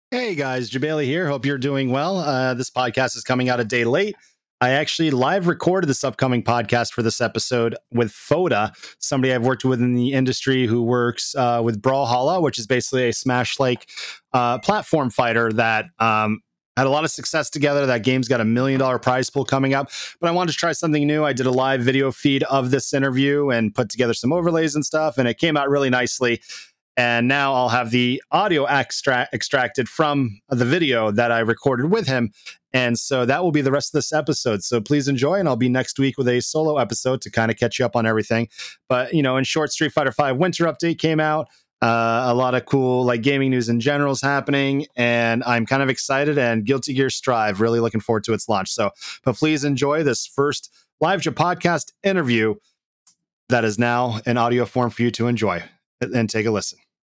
Hey guys, Jabali here. Hope you're doing well. This podcast is coming out a day late. I actually live recorded this upcoming podcast for this episode with Foda, somebody I've worked with in the industry who works with Brawlhalla, which is basically a Smash-like platform fighter that had a lot of success together. That game's got $1 million prize pool coming up, but I wanted to try something new. I did a live video feed of this interview and put together some overlays and stuff, and it came out really nicely. And now I'll have the audio extracted from the video that I recorded with him. And so that will be the rest of this episode. So please enjoy. And I'll be next week with a solo episode to kind of catch you up on everything. But, you know, in short, Street Fighter V Winter Update came out. A lot of cool like gaming news in general is happening. And I'm kind of excited. And Guilty Gear Strive, really looking forward to its launch. So, but please enjoy this first live podcast interview that is now in audio form for you to enjoy and take a listen.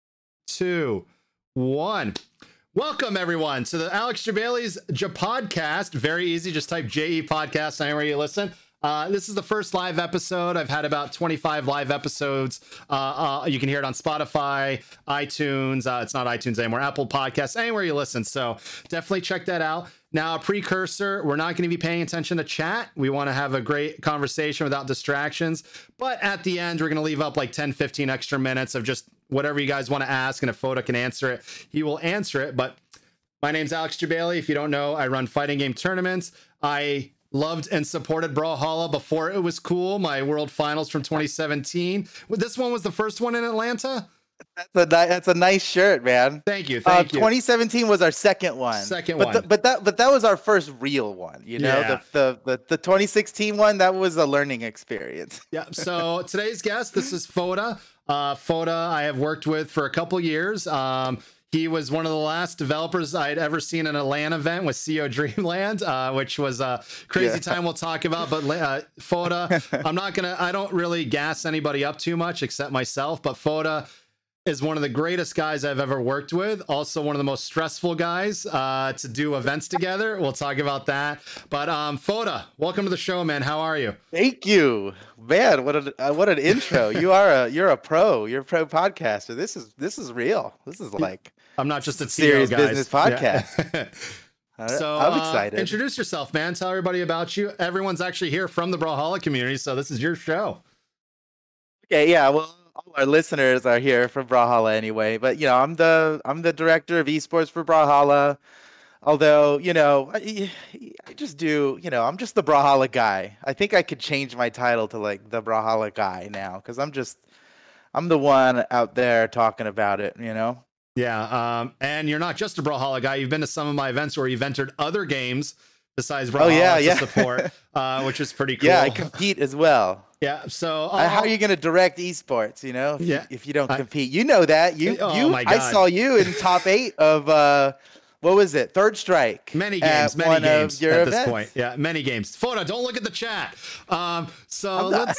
2, 1. Welcome everyone to the Alex Jabali's Japodcast. Very easy, just type JE podcast anywhere you listen. This is the first live episode. I've had about 25 live episodes. You can hear it on Spotify, iTunes. It's not iTunes anymore, Apple Podcasts, anywhere you listen. So definitely check that out. Now, a precursor, we're not going to be paying attention to chat. We want to have a great conversation without distractions. But at the end, we're going to leave up like 10, 15 extra minutes of just whatever you guys want to ask. And if Foda can answer it, he will answer it. But my name's Alex Jabali. If you don't know, I run fighting game tournaments. I loved and supported Brawlhalla before it was cool. My World Finals from 2017. This one was the first one in Atlanta. That's a nice shirt, man. Thank you. Thank you. 2017 was our second one. But that was our first real one. You know, yeah. the 2016 one, that was a learning experience. Yeah. So today's guest, this is Foda. Foda, I have worked with for a couple years. He was one of the last developers I'd ever seen in a LAN event with CO Dreamland, which was a crazy time we'll talk about. But Foda, I don't really gas anybody up too much except myself, but Foda is one of the greatest guys I've ever worked with. Also one of the most stressful guys to do events together. We'll talk about that. But Foda, welcome to the show, man. How are you? Thank you, man. What an intro. You're a pro. You're a pro podcaster. This is real. This is like I'm not just a serious business podcast. Yeah. So I'm excited. Introduce yourself, man. Tell everybody about you. Everyone's actually here from the Brawlhalla community, so this is your show. Okay, yeah. Well, all our listeners are here from Brawlhalla anyway, but you know, I'm the director of esports for Brawlhalla. Although, you know, I just do, you know, I'm just the Brawlhalla guy. I think I could change my title to like the Brawlhalla guy now, because I'm the one out there talking about it, you know. Yeah, and you're not just a Brawlhalla guy. You've been to some of my events where you've entered other games besides Brawlhalla to support, which is pretty cool. Yeah, I compete as well. Yeah, so how are you going to direct esports? You know, if you don't compete, you know that my God. I saw you in top 8 of what was it? Third Strike. Many games at this point. Yeah, many games. Foda, don't look at the chat. So let's.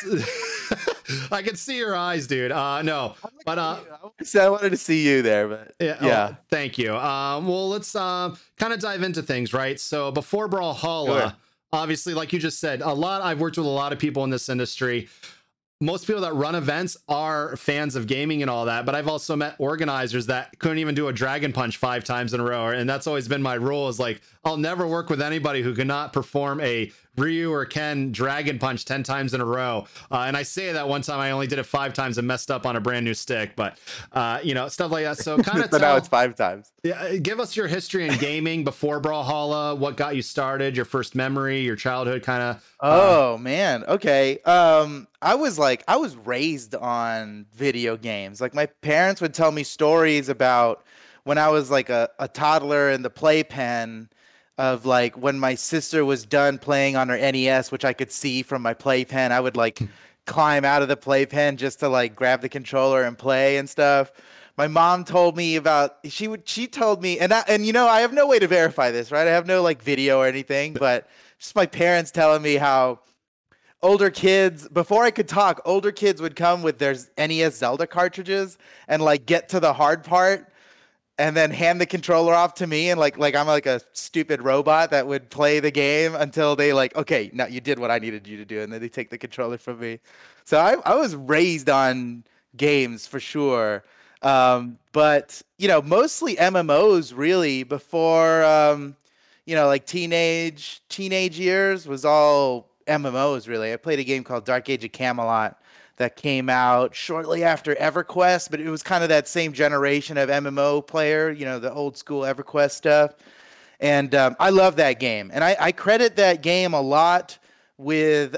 I can see your eyes, dude. No, but I wanted to see you there, but yeah. Oh, thank you. Well, let's kind of dive into things, right? So before Brawlhalla, obviously, like you just said, I've worked with a lot of people in this industry. Most people that run events are fans of gaming and all that, but I've also met organizers that couldn't even do a Dragon Punch 5 times in a row. And that's always been my rule, is like, I'll never work with anybody who cannot perform a Ryu or Ken Dragon Punch 10 times in a row. And I say that one time I only did it 5 times and messed up on a brand new stick, but you know, stuff like that. So kind of so now it's 5 times. Yeah, give us your history in gaming before Brawlhalla. What got you started? Your first memory, your childhood, kind of. Oh man, okay. I was raised on video games. Like my parents would tell me stories about when I was like a toddler in the playpen, of like when my sister was done playing on her NES, which I could see from my playpen. I would like climb out of the playpen just to like grab the controller and play and stuff. My mom told me about, she told me, and you know, I have no way to verify this, right? I have no like video or anything, but just my parents telling me how older kids, before I could talk, older kids would come with their NES Zelda cartridges and like get to the hard part and then hand the controller off to me, and like I'm like a stupid robot that would play the game until they like, okay, now you did what I needed you to do, and then they take the controller from me. So I was raised on games for sure. But mostly MMOs really before like teenage years was all MMOs really. I played a game called Dark Age of Camelot that came out shortly after EverQuest, but it was kind of that same generation of MMO player, the old school EverQuest stuff. And I love that game. And I credit that game a lot with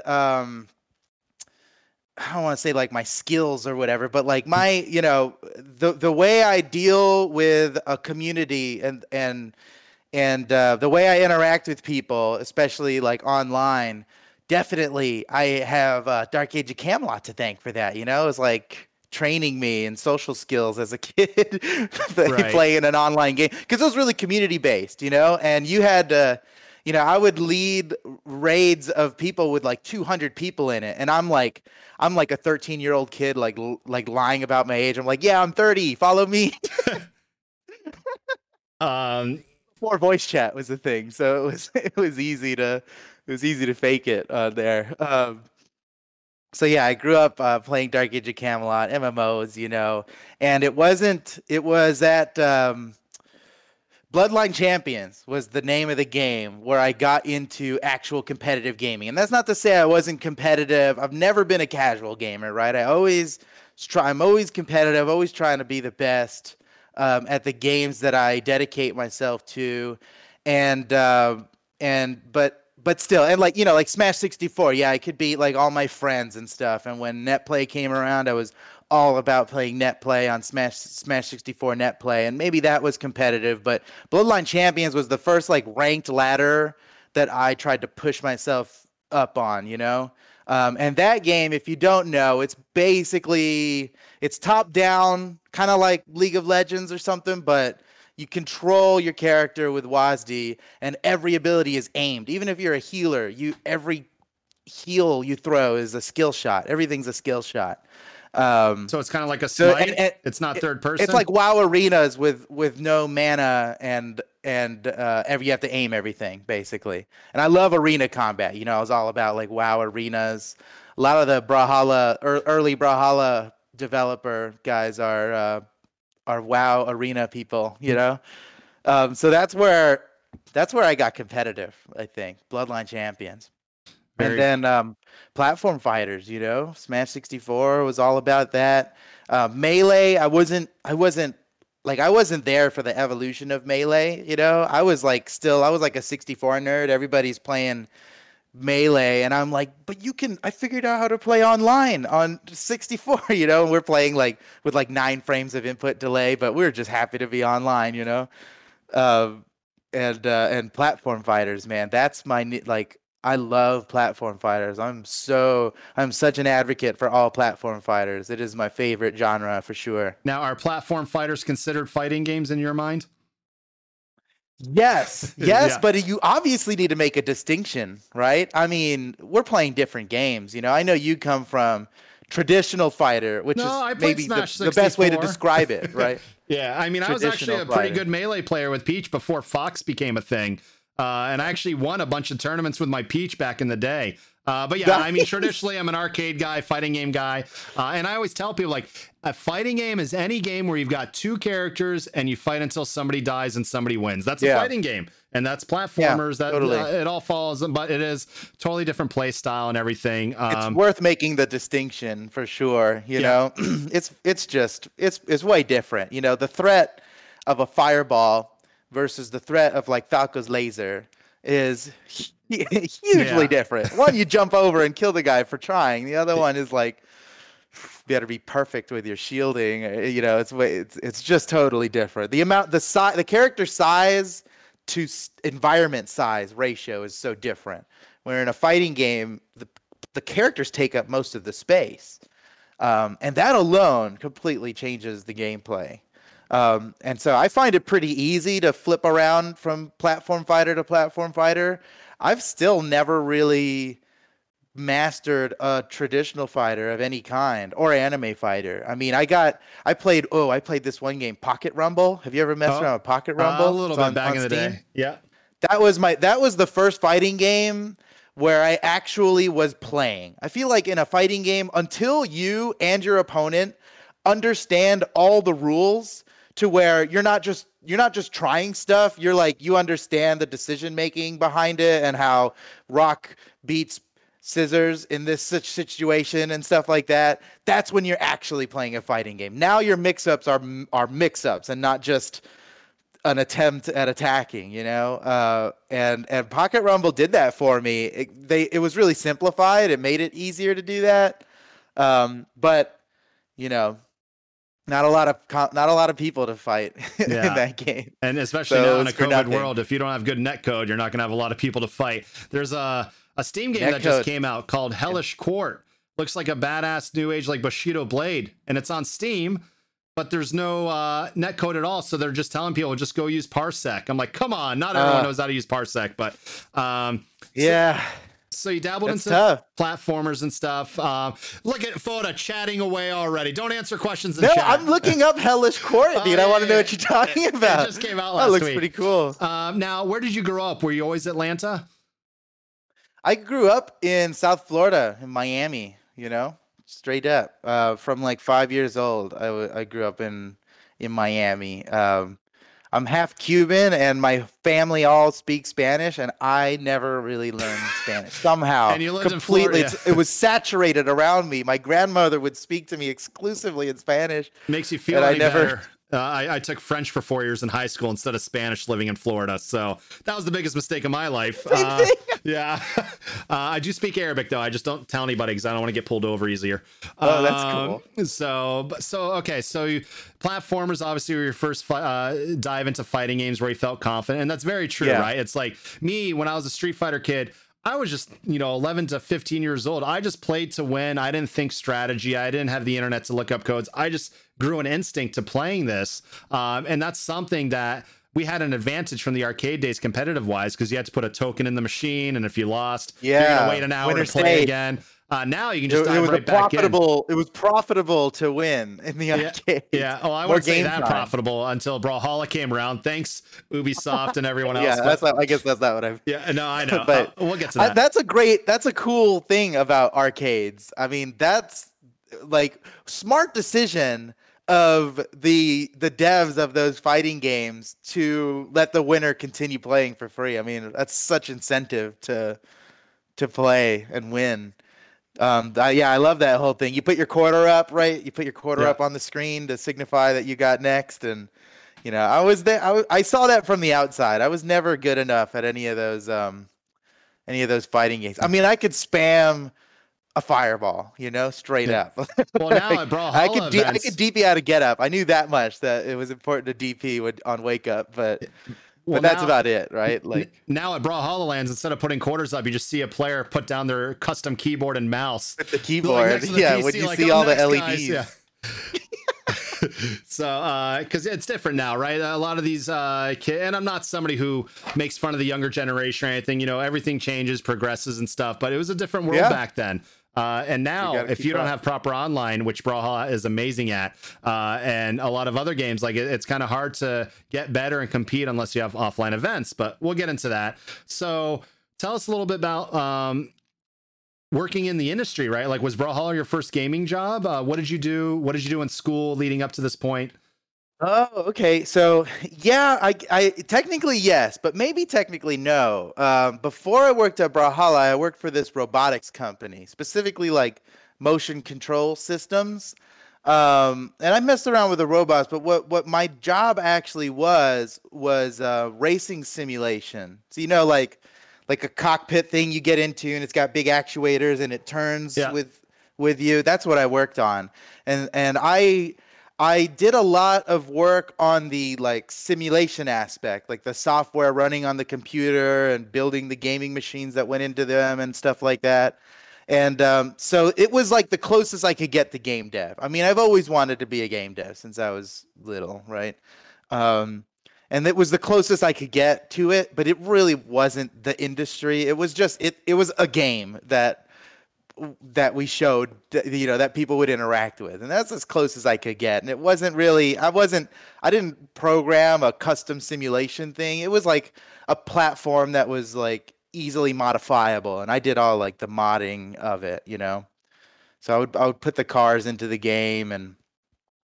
I don't want to say like my skills or whatever, but like my, the way I deal with a community and the way I interact with people, especially like online, definitely I have Dark Age of Camelot to thank for that. It's like training me in social skills as a kid playing an online game because it was really community based, and you had to. I would lead raids of people with like 200 people in it, and I'm like a 13-year-old kid, like lying about my age. I'm like, yeah, I'm 30. Follow me. Before voice chat was a thing, so it was easy to fake it there. So yeah, I grew up playing Dark Age of Camelot, MMOs, and it was at Bloodline Champions was the name of the game where I got into actual competitive gaming. And that's not to say I wasn't competitive. I've never been a casual gamer, right? I'm always competitive, always trying to be the best at the games that I dedicate myself to. But still, and like Smash 64, yeah, I could beat like all my friends and stuff. And when NetPlay came around, I was all about playing net play on Smash 64 net play, and maybe that was competitive, but Bloodline Champions was the first like ranked ladder that I tried to push myself up on, and that game, if you don't know, it's top down, kind of like League of Legends or something, but you control your character with WASD, and every ability is aimed. Even if you're a healer, every heal you throw is a skill shot. Everything's a skill shot. So it's kind of like a Smite. It's not third person. It's like WoW arenas with no mana and you have to aim everything basically. And I love arena combat. I was all about like WoW arenas. A lot of the Brawlhalla early Brawlhalla developer guys are WoW arena people. So that's where I got competitive. I think Bloodline Champions. And then platform fighters, Smash 64 was all about that. Melee, I wasn't there for the evolution of Melee, I was like a 64 nerd. Everybody's playing Melee, and I'm like, but I figured out how to play online on 64, and we're playing like with like 9 frames of input delay, but we're just happy to be online, and platform fighters, man, that's my I love platform fighters. I'm such an advocate for all platform fighters. It is my favorite genre for sure. Now, are platform fighters considered fighting games in your mind? Yes, yeah. But you obviously need to make a distinction, right? I mean, we're playing different games. I know you come from traditional fighter, which is maybe the best way to describe it, right? Yeah, I mean, I was actually a pretty good Melee player with Peach before Fox became a thing. And I actually won a bunch of tournaments with my Peach back in the day. But yeah, I mean, traditionally, I'm an arcade guy, fighting game guy. And I always tell people, like, a fighting game is any game where you've got 2 characters and you fight until somebody dies and somebody wins. That's a fighting game. And that's platformers. Totally. It all falls, but it is totally different play style and everything. It's worth making the distinction for sure. You know, it's way different. The threat of a fireball versus the threat of like Falco's laser is hugely different. One, you jump over and kill the guy for trying. The other one is like, you better be perfect with your shielding. It's just totally different. The character size to environment size ratio is so different. Where in a fighting game, the characters take up most of the space, and that alone completely changes the gameplay. And so I find it pretty easy to flip around from platform fighter to platform fighter. I've still never really mastered a traditional fighter of any kind or anime fighter. I mean, I played this one game, Pocket Rumble. Have you ever messed around with Pocket Rumble? A little bit back in the day. Yeah. That was the first fighting game where I actually was playing. I feel like in a fighting game, until you and your opponent understand all the rules to where you're not just trying stuff. You're like, you understand the decision making behind it and how rock beats scissors in this such situation and stuff like that. That's when you're actually playing a fighting game. Now your mix-ups are mix-ups and not just an attempt at attacking, you know. And Pocket Rumble did that for me. It was really simplified. It made it easier to do that. But you know, not a lot of people to fight in that game. And especially now in a COVID world, if you don't have good netcode, you're not going to have a lot of people to fight. There's a Steam game that just came out called Hellish Court. Looks like a badass new age like Bushido Blade, and it's on Steam, but there's no netcode at all. So they're just telling people just go use Parsec. I'm like, come on, not everyone knows how to use Parsec, but yeah. So you dabbled into platformers and stuff. Look at Foda chatting away already. Don't answer questions in chat. No, I'm looking up Hellish Court, dude. I want to know what you're talking about. It just came out last week. That looks pretty cool. Now, where did you grow up? Were you always Atlanta? I grew up in South Florida, in Miami, you know, straight up. From like 5 years old, I grew up in Miami. I'm half Cuban, and my family all speak Spanish, and I never really learned Spanish somehow. And you lived completely. In Florida. It was saturated around me. My grandmother would speak to me exclusively in Spanish. Makes you feel any better. I took French for 4 years in high school instead of Spanish living in Florida. So that was the biggest mistake of my life. Yeah. I do speak Arabic, though. I just don't tell anybody because I don't want to get pulled over easier. Oh, that's cool. So okay. So platformers obviously were your first dive into fighting games where you felt confident. And that's very true, right? It's like me when I was a Street Fighter kid. I was just, 11 to 15 years old. I just played to win. I didn't think strategy. I didn't have the internet to look up codes. I just grew an instinct to playing this. And that's something that we had an advantage from the arcade days competitive wise, because you had to put a token in the machine. And if you lost, you're going to wait an hour to play again. Now you can just dive right back in. It was profitable to win in the arcade. Yeah. Oh, I wouldn't say that profitable until Brawlhalla came around. Thanks, Ubisoft and everyone else. Yeah, I guess that's not what I've. Yeah, no, I know. But we'll get to that. That's a cool thing about arcades. I mean, that's like smart decision of the devs of those fighting games to let the winner continue playing for free. I mean, that's such incentive to play and win. I love that whole thing. You put your quarter up, right? You put your quarter up on the screen to signify that you got next. And, I was there. I saw that from the outside. I was never good enough at any of those fighting games. I mean, I could spam a fireball, straight up. Well, now at Brawlhalla I could DP out of Get Up. I knew that much, that it was important to DP on Wake Up, but that's about it, right? Like now at Brawlhalla Lands, instead of putting quarters up, you just see a player put down their custom keyboard and mouse. With the keyboard, PC, when you see all the LEDs. Yeah. So, because it's different now, right? A lot of these kids, and I'm not somebody who makes fun of the younger generation or anything. Everything changes, progresses, and stuff. But it was a different world back then. And now, if you don't have proper online, which Brawlhalla is amazing at, and a lot of other games, like it's kind of hard to get better and compete unless you have offline events. But we'll get into that. So tell us a little bit about working in the industry, right? Like, was Brawlhalla your first gaming job? What did you do? What did you do in school leading up to this point? Oh, okay. So yeah, I technically yes, but maybe technically no. Before I worked at Brawlhalla, I worked for this robotics company, specifically like motion control systems. And I messed around with the robots, but what my job actually was racing simulation. So like a cockpit thing you get into, and it's got big actuators and it turns with you. That's what I worked on, and I did a lot of work on the like simulation aspect, like the software running on the computer and building the gaming machines that went into them and stuff like that. And so it was like the closest I could get to game dev. I mean, I've always wanted to be a game dev since I was little, right? And it was the closest I could get to it, but it really wasn't the industry. It was just it was a game that we showed, that people would interact with, and that's as close as I could get. And it wasn't really, I didn't program a custom simulation thing. It was like a platform that was like easily modifiable, and I did all like the modding of it, So I would put the cars into the game, and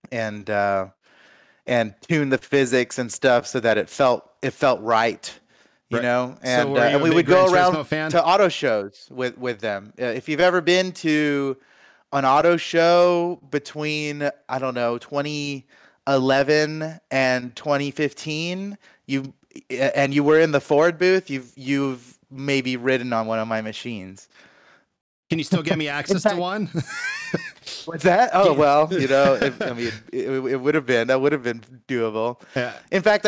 and tune the physics and stuff so that it felt right, you Right. know. So And were you and a we big would Gran go Turismo around fan? to auto shows with them. If you've ever been to an auto show between, I don't know, 2011 and 2015, you were in the Ford booth, you've maybe ridden on one of my machines. Can you still get me In access to fact, one? what's that? Oh, well, you know, I Yeah. mean, it would have been, that would have been doable. Yeah. In fact,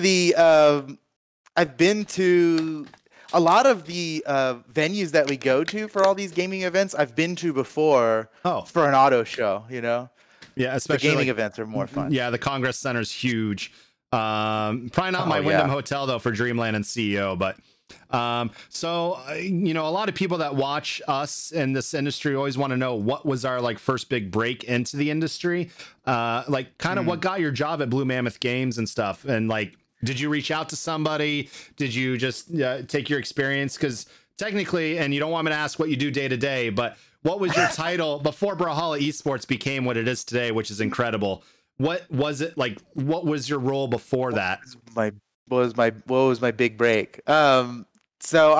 I've been to a lot of the venues that we go to for all these gaming events. I've been to before Oh, for an auto show. You know, yeah. the Especially gaming like, events are more fun. yeah, the Congress Center's huge. Probably not Oh my Wyndham yeah. Hotel though for Dreamland and CEO, but you know, a lot of people that watch us in this industry always want to know what was our like first big break into the industry, like kind of what Mm. got your job at Blue Mammoth Games and stuff, and like, did you reach out to somebody? Did you just take your experience? Because technically, and you don't want me to ask what you do day to day, but what was your title before Brawlhalla Esports became what it is today, which is incredible? What was it like? What was your role before What that? was my what was my big break? So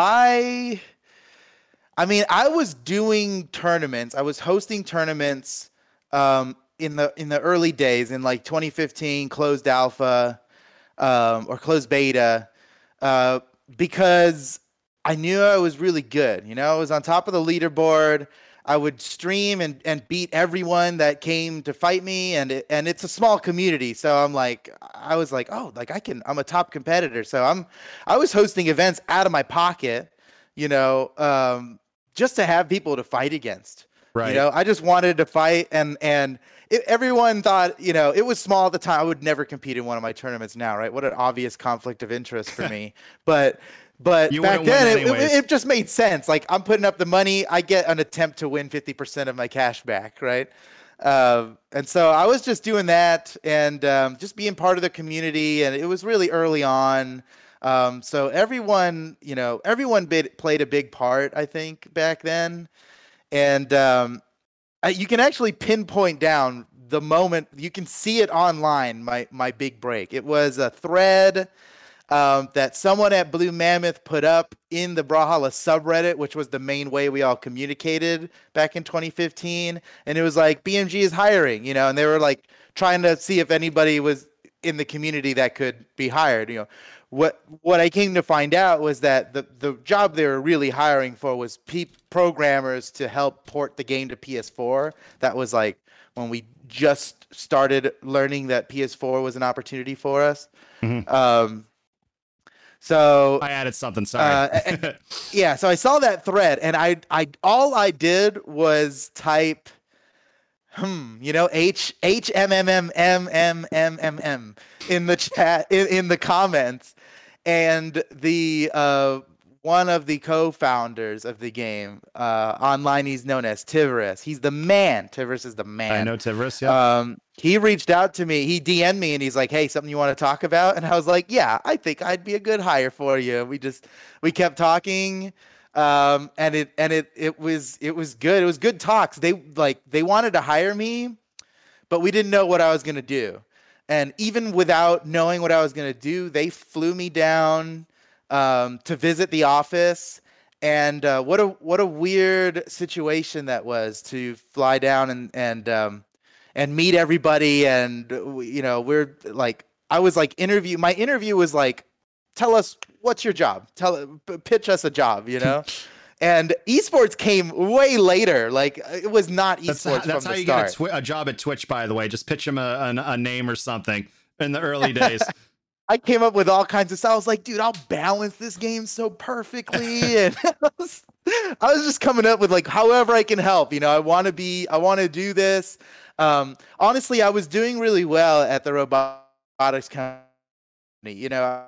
I mean, I was doing tournaments. I was hosting tournaments in the early days in like 2015, closed alpha, or closed beta, uh, because I knew I was really good. You know, I was on top of the leaderboard. I would stream and beat everyone that came to fight me, and it's a small community. So I was like, oh, like I'm a top competitor. So I was hosting events out of my pocket, you know, just to have people to fight against. You Right. know, I just wanted to fight, everyone thought, you know, it was small at the time. I would never compete in one of my tournaments now, right? What an obvious conflict of interest for me. But You back wouldn't win then, anyways. it just made sense. Like, I'm putting up the money, I get an attempt to win 50% of my cash back, right? And so I was just doing that, and just being part of the community. And it was really early on. So everyone, you know, played a big part, I think, back then. And you can actually pinpoint down the moment. You can see it online. My big break. It was a thread that someone at Blue Mammoth put up in the Brawlhalla subreddit, which was the main way we all communicated back in 2015. And it was like, BMG is hiring, you know, and they were like trying to see if anybody was in the community that could be hired. You know, what I came to find out was that the job they were really hiring for was programmers to help port the game to PS4. That was like when we just started learning that PS4 was an opportunity for us. Mhm. Um, so I added something. Sorry. yeah, so I saw that thread, and I all I did was type, you know, HMMMMMMMM in the chat, in the comments, and the one of the co-founders of the game, online he's known as Tiverus. He's the man. Tiverus is the man. I know Tivris. Yep. He reached out to me. He DM'd me, and he's like, "Hey, something you want to talk about?" And I was like, "Yeah, I think I'd be a good hire for you." We kept talking, and it was good. It was good talks. They wanted to hire me, but we didn't know what I was gonna do. And even without knowing what I was gonna do, they flew me down to visit the office. And what a weird situation that was, to fly down and meet everybody. And you know, we're like, I was like, my interview was like, tell us, what's your job, pitch us a job, you know. And esports came way later. Like, it was not esports. That's from how the you start. get a job at Twitch, by the way. Just pitch them a name or something in the early days. I came up with all kinds of stuff. I was like, dude, I'll balance this game so perfectly. And I was just coming up with like, however I can help. You know, I want to do this. Honestly, I was doing really well at the robotics company. You know,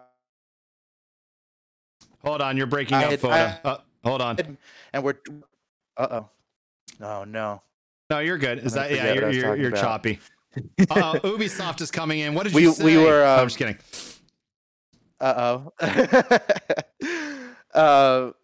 Hold on, you're breaking up, Foda. Hold on. and we're, oh no. No, you're good. Is I'm gonna that, yeah, forget what I was you're talking about. choppy. Ubisoft is coming in. What did We- you we say? were, No, I'm just kidding. Uh-oh.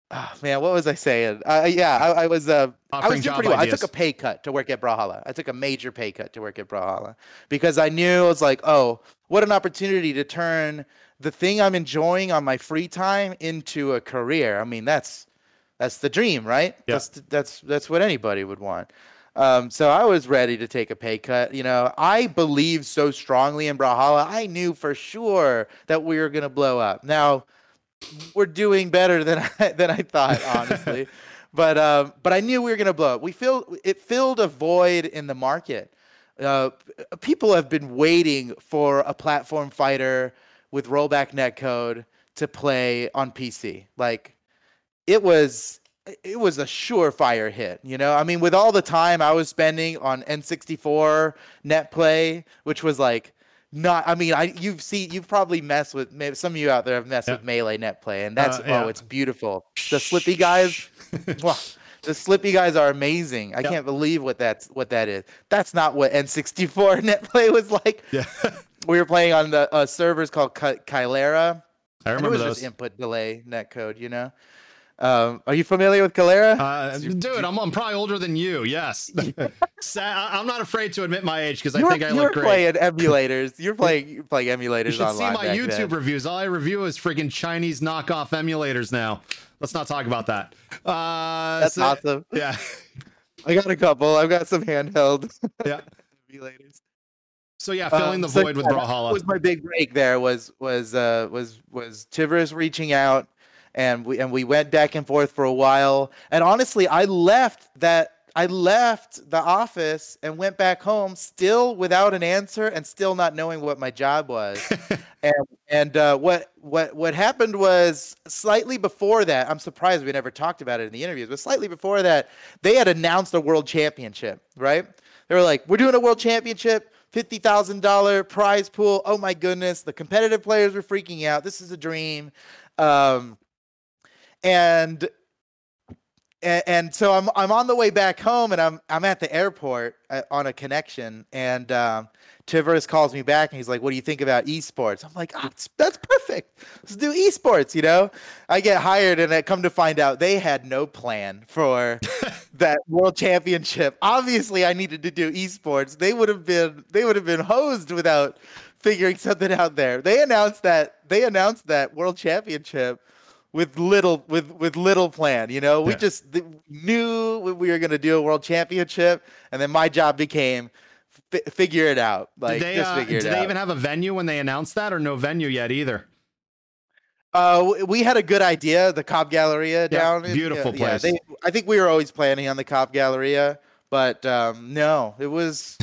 Oh, man, what was I saying? Yeah, I was Offering doing job pretty well. I took a ideas. pay cut to work at Brawlhalla. I took a major pay cut to work at Brawlhalla because I knew I was like, oh, what an opportunity to turn the thing I'm enjoying on my free time into a career. I mean, that's the dream, right? Yeah. That's what anybody would want. So I was ready to take a pay cut. You know, I believed so strongly in Brawlhalla. I knew for sure that we were gonna blow up. Now we're doing better than I thought, honestly. But I knew we were gonna blow up. It filled a void in the market. People have been waiting for a platform fighter with rollback netcode to play on PC. Like it was it was a surefire hit, you know? I mean, with all the time I was spending on N64 net play, which was like not, I mean, you've probably messed with, maybe some of you out there have messed Yeah. with Melee net play, and that's, Yeah. it's beautiful. The Slippy guys, wow, the Slippy guys are amazing. I Yep. can't believe what that is. That's not what N64 net play was like. Yeah. We were playing on the servers called Kylera. I And it remember was those. just input delay netcode, you know? Are you familiar with Calera? Dude, I'm probably older than you. Yes. I'm not afraid to admit my age because I You think I were look great. playing emulators. You're playing emulators You should see online my back YouTube then. reviews. All I review is friggin' Chinese knockoff emulators now. Let's not talk about that. That's awesome. Yeah. I got a couple. I've got some handheld Yeah. emulators. So yeah, filling the void with That Brawlhalla. was my big break. There was Tivers reaching out, and we went back and forth for a while. And honestly, I left the office and went back home still without an answer and still not knowing what my job was. What happened was slightly before that. I'm surprised we never talked about it in the interviews, but slightly before that, they had announced a world championship. Right? They were like, "We're doing a world championship." $50,000 prize pool. Oh my goodness. The competitive players were freaking out. This is a dream. And so I'm on the way back home, and I'm at the airport on a connection, and Tivers calls me back, and he's like, "What do you think about esports?" I'm like, "Oh, that's perfect. Let's do esports." You know, I get hired, and I come to find out they had no plan for that world championship. Obviously, I needed to do esports. They would have been hosed without figuring something out there. They announced that world championship with little plan, you know. We just knew we were going to do a world championship, and then my job became figure it out. Like, just figure it out. Did they even have a venue when they announced that, or no venue yet either? We had a good idea, the Cobb Galleria down. Beautiful place. I think we were always planning on the Cobb Galleria, but no, it was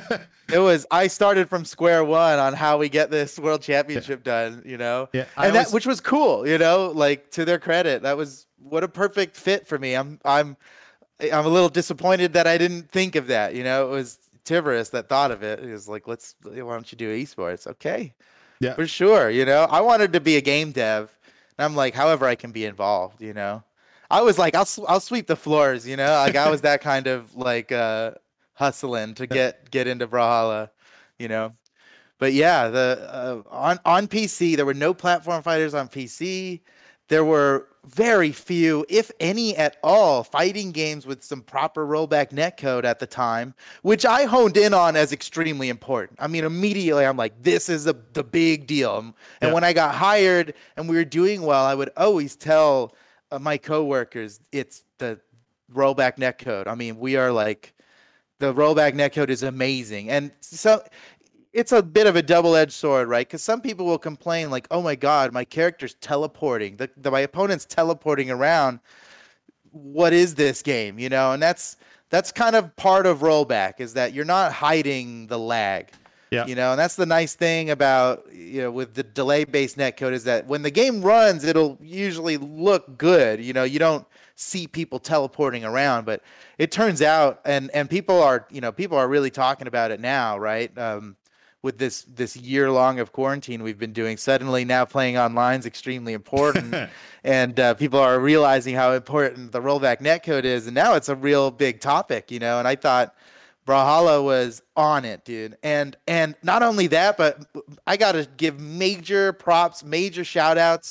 I started from square one on how we get this world championship done, you know. Yeah, and which was cool, you know, like, to their credit, that was what a perfect fit for me. I'm a little disappointed that I didn't think of that, you know. It was Tivers that thought of it. He was like, why don't you do esports? Okay. Yeah, for sure. You know, I wanted to be a game dev, and I'm like, however I can be involved, you know. I was like, I'll sweep the floors, you know. Like, I was that kind of like hustling to get into Brawlhalla, you know. But yeah, the on PC there were no platform fighters on PC. There were very few, if any at all, fighting games with some proper rollback netcode at the time, which I honed in on as extremely important. I mean, immediately I'm like, this is the big deal. And when I got hired and we were doing well, I would always tell my coworkers, it's the rollback netcode. I mean, we are like, the rollback netcode is amazing. And so it's a bit of a double-edged sword, right? Because some people will complain like, oh my God, my character's teleporting. My opponent's teleporting around. What is this game? You know, and that's kind of part of rollback, is that you're not hiding the lag. Yeah. You know, and that's the nice thing about, you know, with the delay-based netcode, is that when the game runs, it'll usually look good. You know, you don't see people teleporting around, but it turns out, and people are really talking about it now, right? With this year long of quarantine we've been doing, suddenly now playing online is extremely important, and people are realizing how important the rollback netcode is, and now it's a real big topic, you know. And I thought Brawlhalla was on it, dude. And not only that, but I got to give major props, major shout outs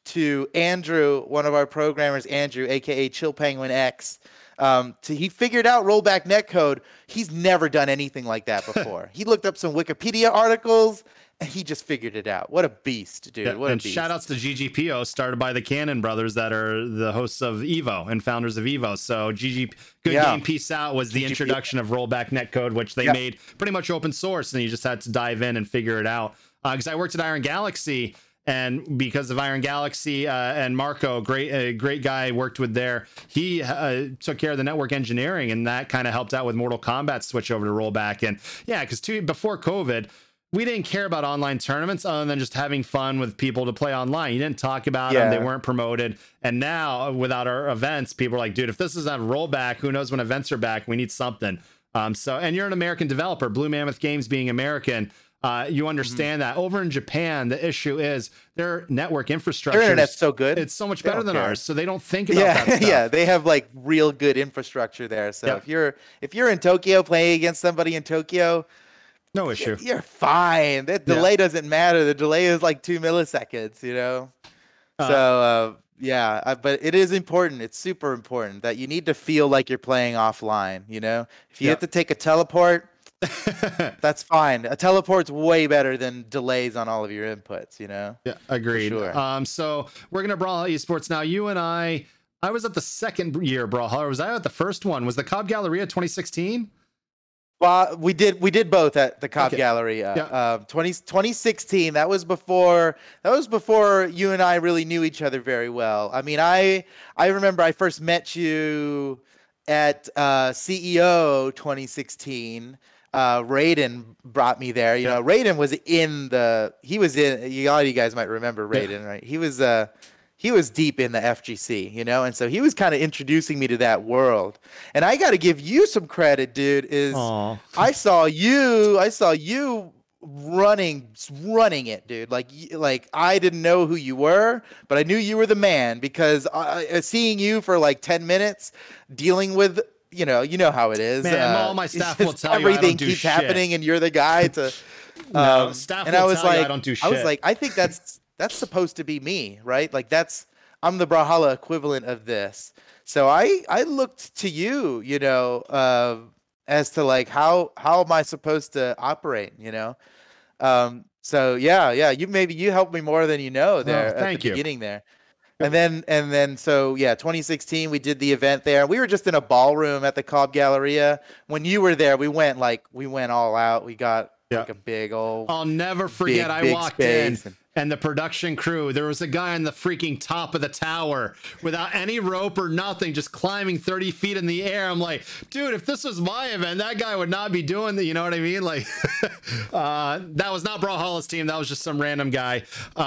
to Andrew, one of our programmers, Andrew, aka Chill Penguin X. He figured out rollback netcode. He's never done anything like that before. He looked up some Wikipedia articles and he just figured it out. What a beast, dude. Yeah, what a and beast. shout outs to GGPO, started by the Cannon brothers that are the hosts of Evo and founders of Evo. So Good Game Peace Out was the introduction of rollback netcode, which they made pretty much open source, and you just had to dive in and figure it out. Because I worked at Iron Galaxy, and because of Iron Galaxy and Marco, great guy, worked with there. He took care of the network engineering, and that kind of helped out with Mortal Kombat switch over to rollback. And yeah, because before COVID, we didn't care about online tournaments other than just having fun with people to play online. You didn't talk about them. They weren't promoted. And now without our events, people are like, dude, if this is a rollback, who knows when events are back? We need something. And you're an American developer, Blue Mammoth Games being American. You understand that. Over in Japan, the issue is their network infrastructure. Their internet's so good. It's so much better than ours. So they don't think about that stuff. Yeah, they have like real good infrastructure there. So if you're in Tokyo playing against somebody in Tokyo, no issue. You're fine. That delay doesn't matter. The delay is like 2 milliseconds, you know? But it is important. It's super important that you need to feel like you're playing offline, you know? If you have to take a teleport, that's fine. A teleport's way better than delays on all of your inputs, you know? Yeah, agreed. Sure. So we're going to Brawlhalla Esports now. You and I was at the second year Brawlhalla. Was I at the first one? Was the Cobb Galleria 2016? Well, we did both at the Cobb Galleria. 2016. That was before you and I really knew each other very well. I mean, I remember I first met you at CEO 2016. Raiden brought me there. You know, Raiden was a lot of you guys might remember Raiden, right? He was deep in the FGC, you know, and so he was kind of introducing me to that world. And I got to give you some credit, dude. I saw you running it, dude. Like I didn't know who you were, but I knew you were the man because seeing you for like 10 minutes dealing with. You know how it is. Man, all my staff will tell you everything keeps happening, and you're the guy to. Staff and will I was tell like, you I don't do shit. I was like, I think that's supposed to be me, right? Like I'm the Brawlhalla equivalent of this. So I looked to you, you know, as to like how am I supposed to operate, you know? So you helped me more than you know there at the beginning there. And then so 2016 we did the event there. We were just in a ballroom at the Cobb Galleria. When you were there, we went all out. We got like a big old. I'll never forget. I walked in and the production crew. There was a guy on the freaking top of the tower without any rope or nothing, just climbing 30 feet in the air. I'm like, dude, if this was my event, that guy would not be doing that. You know what I mean? Like, that was not Brawlhalla's team. That was just some random guy.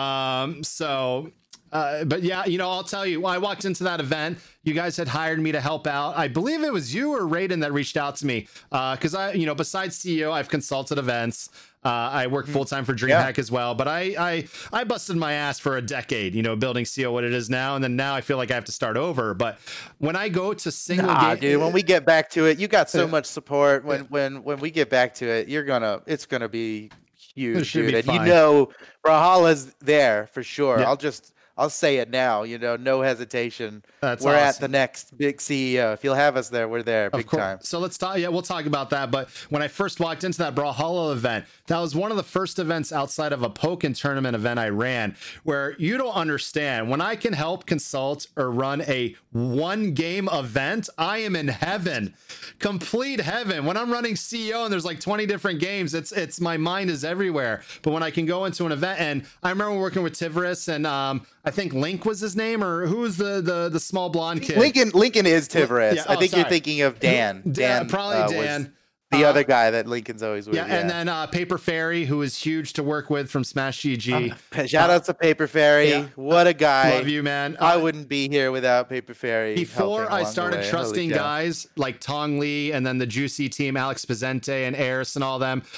But yeah, you know, I'll tell you, I walked into that event. You guys had hired me to help out. I believe it was you or Raiden that reached out to me. Cause besides CEO, I've consulted events. I work full-time for DreamHack as well, but I busted my ass for a decade, you know, building CEO what it is now. And then now I feel like I have to start over. But when I go to single game, dude, when we get back to it, you got so much support. When we get back to it, it's gonna be huge, dude. And you know, Brawlhalla's there for sure. Yeah. I'll say it now, you know, no hesitation. We're awesome. At the next big CEO. If you'll have us there, we're there big time. So let's talk. Yeah, we'll talk about that. But when I first walked into that Brawlhalla event, that was one of the first events outside of a Pokken tournament event I ran where you don't understand. When I can help consult or run a one game event, I am in heaven, complete heaven. When I'm running CEO and there's like 20 different games, it's my mind is everywhere. But when I can go into an event, and I remember working with Tivorus and I think Link was his name, or who was the small blonde kid? Lincoln is Tivorus. Yeah. I think you're thinking of Dan. Dan probably Dan. The other guy that Lincoln's always with. Yeah, and then Paper Fairy, who is huge to work with from Smash GG. Shout out to Paper Fairy. Yeah. What a guy. Love you, man. I wouldn't be here without Paper Fairy. Before I started trusting guys like Tong Li and then the Juicy team, Alex Pezente and Eris and all them,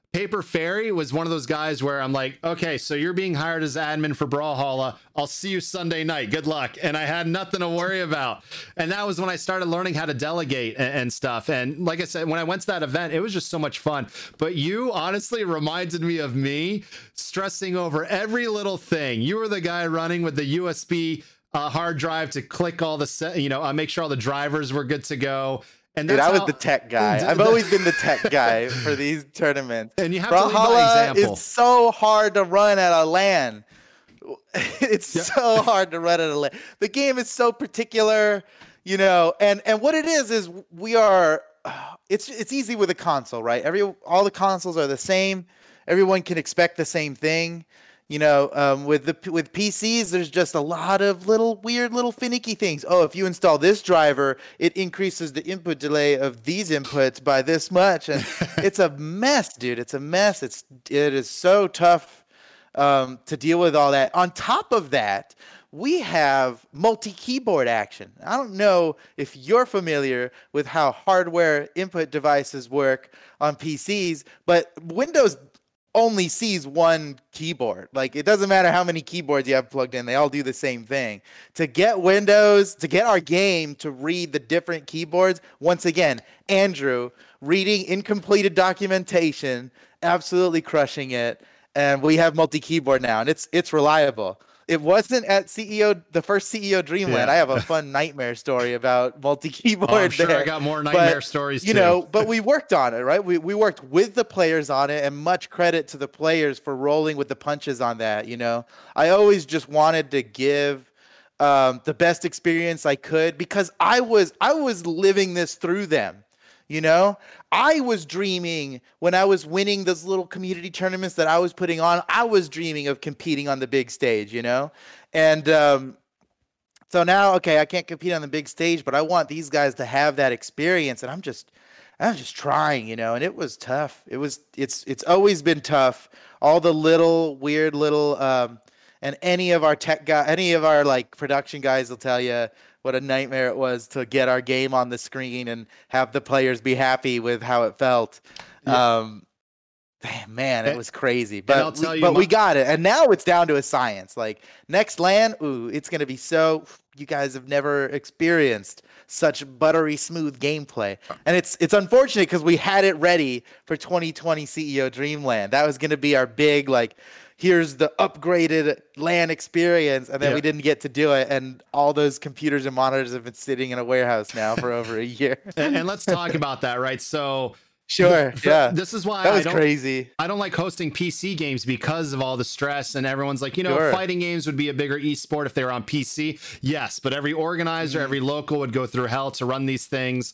Paper Fairy was one of those guys where I'm like, okay, so you're being hired as admin for Brawlhalla. I'll see you Sunday night. Good luck. And I had nothing to worry about. And that was when I started learning how to delegate and stuff. And like I said, when I went to that event, it was just so much fun. But you honestly reminded me of me stressing over every little thing. You were the guy running with the USB hard drive to click all the, make sure all the drivers were good to go. And dude, I was the tech guy. I've always been the tech guy for these tournaments. And you have to lead by example. It's so hard to run at a LAN. It's so hard to run at a LAN. The game is so particular, and what it is we are. It's easy with a console, right? All the consoles are the same. Everyone can expect the same thing. With PCs, there's just a lot of weird little finicky things. Oh, if you install this driver, it increases the input delay of these inputs by this much, and it's a mess, dude. It's a mess. It is so tough to deal with all that. On top of that, we have multi-keyboard action. I don't know if you're familiar with how hardware input devices work on PCs, but Windows only sees one keyboard. Like, it doesn't matter how many keyboards you have plugged in, they all do the same thing. To get our game to read the different keyboards, once again, Andrew reading incompleted documentation, absolutely crushing it. And we have multi-keyboard now, and it's reliable. It wasn't at the first CEO Dreamland. I have a fun nightmare story about multi-keyboard. I'm sure I got more nightmare stories too. But we worked on it, right? We worked with the players on it, and much credit to the players for rolling with the punches on that. I always just wanted to give the best experience I could, because I was living this through them. I was dreaming when I was winning those little community tournaments that I was putting on. I was dreaming of competing on the big stage, and so now, okay, I can't compete on the big stage, but I want these guys to have that experience, and I'm just trying, and it was tough. It's always been tough. All the weird little, and any of our production guys will tell you what a nightmare it was to get our game on the screen and have the players be happy with how it felt. Man, it was crazy. But we got it. And now it's down to a science. Like, next LAN, it's going to be you guys have never experienced such buttery smooth gameplay. And it's unfortunate because we had it ready for 2020 CEO Dreamland. That was going to be our big, here's the upgraded LAN experience, and then we didn't get to do it, and all those computers and monitors have been sitting in a warehouse now for over a year. and let's talk about that, right? So sure, this is why that was crazy. I don't like hosting PC games because of all the stress, and everyone's like, fighting games would be a bigger esport if they were on PC. Yes, but every organizer, every local would go through hell to run these things.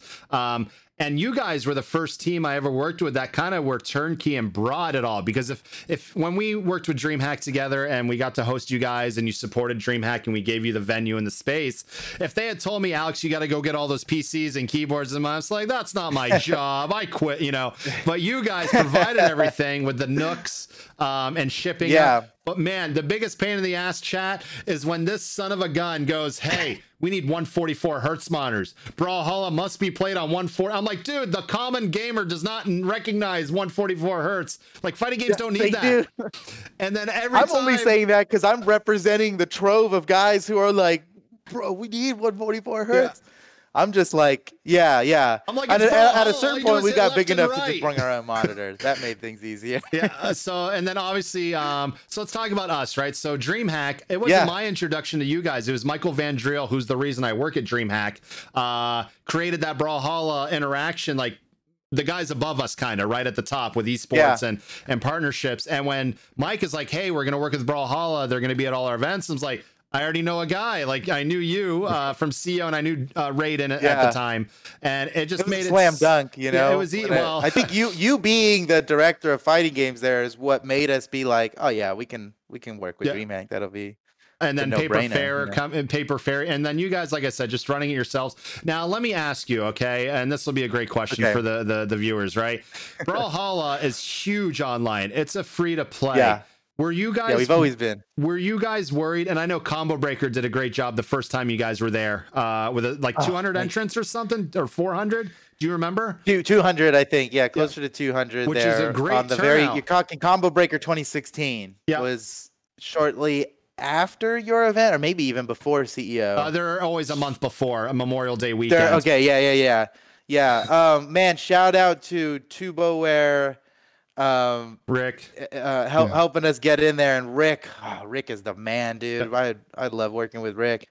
And you guys were the first team I ever worked with that kind of were turnkey and brought it all. Because if when we worked with DreamHack together and we got to host you guys and you supported DreamHack and we gave you the venue and the space, if they had told me, Alex, you got to go get all those PCs and keyboards, and I was like, that's not my job. I quit, But you guys provided everything with the nooks and shipping. Yeah. But man, the biggest pain in the ass, chat, is when this son of a gun goes, hey, we need 144 hertz monitors. Brawlhalla must be played on 140. I'm like, dude, the common gamer does not recognize 144 hertz. Like, fighting games don't need that. Do. And then I'm only saying that because I'm representing the trove of guys who are like, bro, we need 144 hertz. Yeah. I'm just like, yeah. I'm like, at a certain point, we got big enough to just bring our own monitors. That made things easier. So, and then obviously, so let's talk about us, right? So DreamHack, it wasn't my introduction to you guys. It was Michael Van Driel, who's the reason I work at DreamHack, created that Brawlhalla interaction, like the guys above us kind of right at the top with esports and partnerships. And when Mike is like, hey, we're going to work with Brawlhalla, they're going to be at all our events. I was like, I already know a guy. Like, I knew you from CEO, and I knew Raiden at the time, and it just made it slam dunk. It was well. I think you being the director of fighting games there is what made us be like, oh yeah, we can work with DreamHack. That'll be. And then Paper Fairy, and then you guys, like I said, just running it yourselves. Now, let me ask you, okay, and this will be a great question for the viewers, right? Brawlhalla is huge online. It's a free to play. Yeah. Were you guys? Yeah, we've always been. Were you guys worried? And I know Combo Breaker did a great job the first time you guys were there with 200 entrants or something, or 400. Do you remember? 200, I think. Yeah, closer to 200 which there. is a great on the turnout. you're talking Combo Breaker 2016 Yeah. was shortly after your event, or maybe even before CEO. They're always a month before a Memorial Day weekend. Okay, yeah. Man, shout out to TuboWare, Rick, helping us get in there, and Rick. Oh, Rick is the man, dude. I love working with Rick.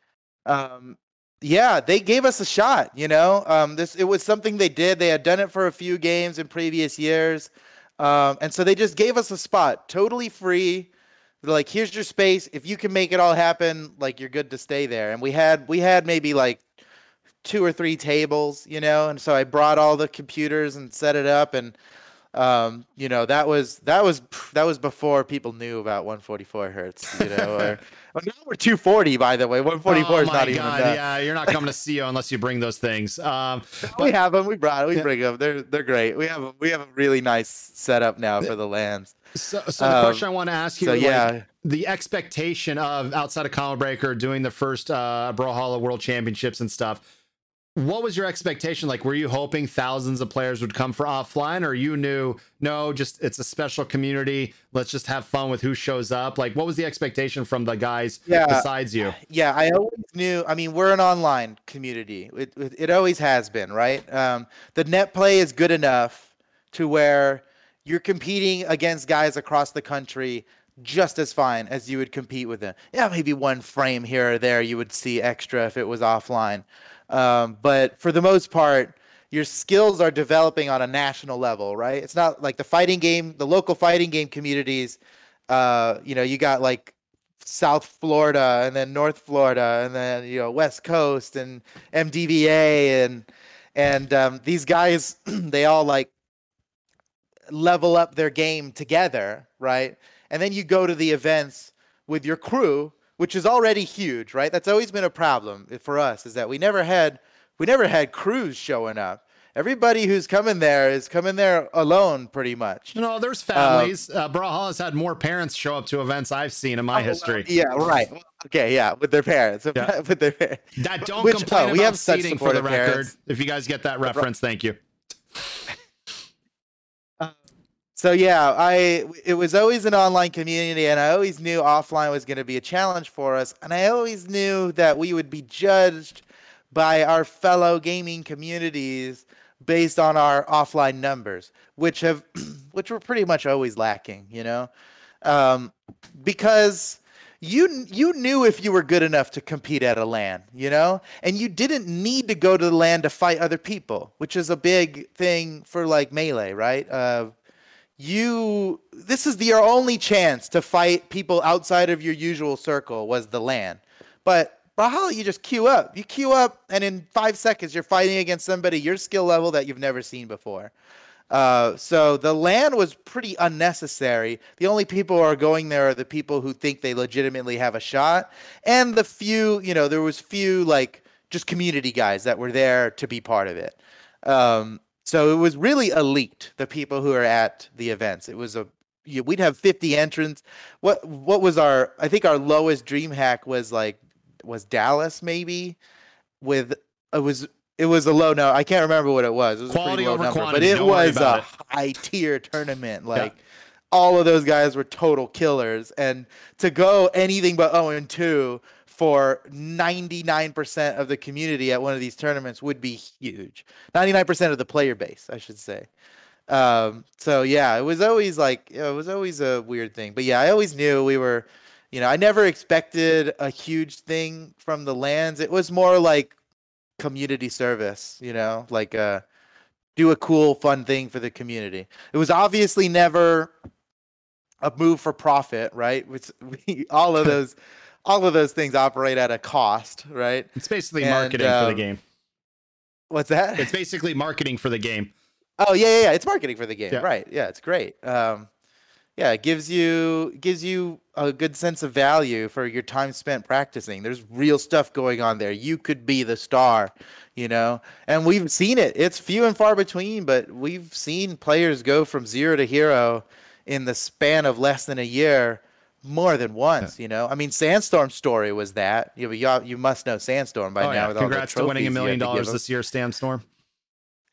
Yeah, they gave us a shot. You know, it was something they did. They had done it for a few games in previous years, and so they just gave us a spot, totally free. They're like, here's your space. If you can make it all happen, like, you're good to stay there. And we had maybe like 2 or 3 tables, you know, and so I brought all the computers and set it up, and you know, that was before people knew about 144 hertz, you know. Now we're 240, by the way. 144 is not even. Yeah, you're not coming to CEO unless you bring those things. We have them. We bring them. They're great. We have a really nice setup now for the LANs. So the question I want to ask you, the expectation of outside of Combo Breaker doing the first Brawlhalla World Championships and stuff. What was your expectation? Like, were you hoping thousands of players would come for offline, or you knew, no, just it's a special community. Let's just have fun with who shows up. Like, what was the expectation from the guys besides you? Yeah, I always knew. I mean, we're an online community. It always has been, right? The net play is good enough to where you're competing against guys across the country just as fine as you would compete with them. Yeah, maybe one frame here or there you would see extra if it was offline. But for the most part, your skills are developing on a national level, right? It's not like the local fighting game communities. You know, you got like South Florida and then North Florida and then, you know, West Coast and MDVA and these guys, they all like level up their game together, right? And then you go to the events with your crew, which is already huge, right? That's always been a problem for us, is that we never had crews showing up. Everybody who's coming there is coming there alone, pretty much. You know, there's families. Brawlhalla's had more parents show up to events I've seen in my history. Yeah, right. Okay, yeah, with their parents. Yeah. With their parents. Don't complain we about have such seating for the record. Parents. If you guys get that reference, thank you. So yeah, it was always an online community, and I always knew offline was going to be a challenge for us, and I always knew that we would be judged by our fellow gaming communities based on our offline numbers, which were pretty much always lacking, you know, because you knew if you were good enough to compete at a LAN, you know, and you didn't need to go to the LAN to fight other people, which is a big thing for like Melee, right? This is your only chance to fight people outside of your usual circle was the LAN. But Brawlhalla, you just queue up. You queue up, and in 5 seconds, you're fighting against somebody your skill level that you've never seen before. So the LAN was pretty unnecessary. The only people who are going there are the people who think they legitimately have a shot, and the few, you know, there was few like just community guys that were there to be part of it. So it was really elite, the people who are at the events. It was we'd have 50 entrants. What was I think our lowest DreamHack was Dallas, maybe, with it was a low no. I can't remember what it was. It was quality a pretty low over number, quantity. but it was a high tier tournament. Like all of those guys were total killers, and to go anything but 0-2 for 99% of the community at one of these tournaments would be huge. 99% of the player base, I should say. So yeah, it was always a weird thing. But yeah, I always knew we were, you know, I never expected a huge thing from the LANs. It was more like community service, you know, like do a cool, fun thing for the community. It was obviously never a move for profit, right? All of those things operate at a cost, right? It's basically marketing for the game. What's that? It's basically marketing for the game. Oh yeah. It's marketing for the game, yeah. Right? Yeah, it's great. Yeah, it gives you a good sense of value for your time spent practicing. There's real stuff going on there. You could be the star, you know. And we've seen it. It's few and far between, but we've seen players go from 0 to hero in the span of less than a year. More than once, you know. I mean, Sandstorm's story was that. You must know Sandstorm by now. With congrats all the to winning $1 million this year, Sandstorm.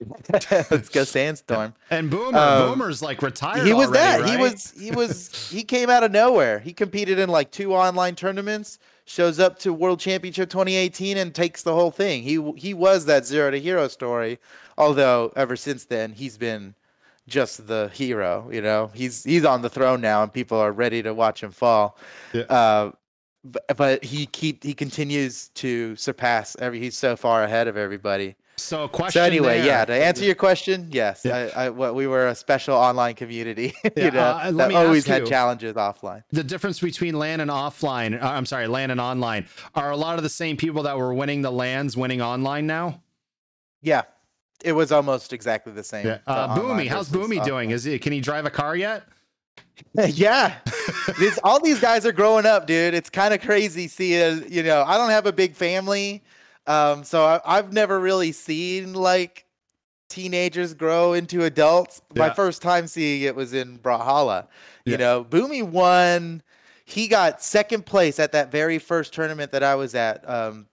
Let's go Sandstorm. And Boomer's like retired. He was already, that. Right? He came out of nowhere. He competed in like 2 online tournaments, shows up to World Championship 2018 and takes the whole thing. He was that Zero to Hero story. Although ever since then he's been just the hero, you know. He's on the throne now and people are ready to watch him fall. Yeah. But he continues to surpass he's so far ahead of everybody. So question. So anyway, there. to answer your question, yes, Yeah. we were a special online community, Yeah, that always had challenges offline. The difference between LAN and offline, I'm sorry, LAN and online, are a lot of the same people that were winning the LANs winning online now? Yeah, it was almost exactly the same. Yeah. Boomy, how's Boomy doing? Can he drive a car yet? Yeah, all these guys are growing up, dude. It's kind of crazy seeing, you know, I don't have a big family. So I've never really seen like teenagers grow into adults. Yeah. My first time seeing it was in Brawlhalla. You know, Boomy won. He got second place at that very first tournament that I was at.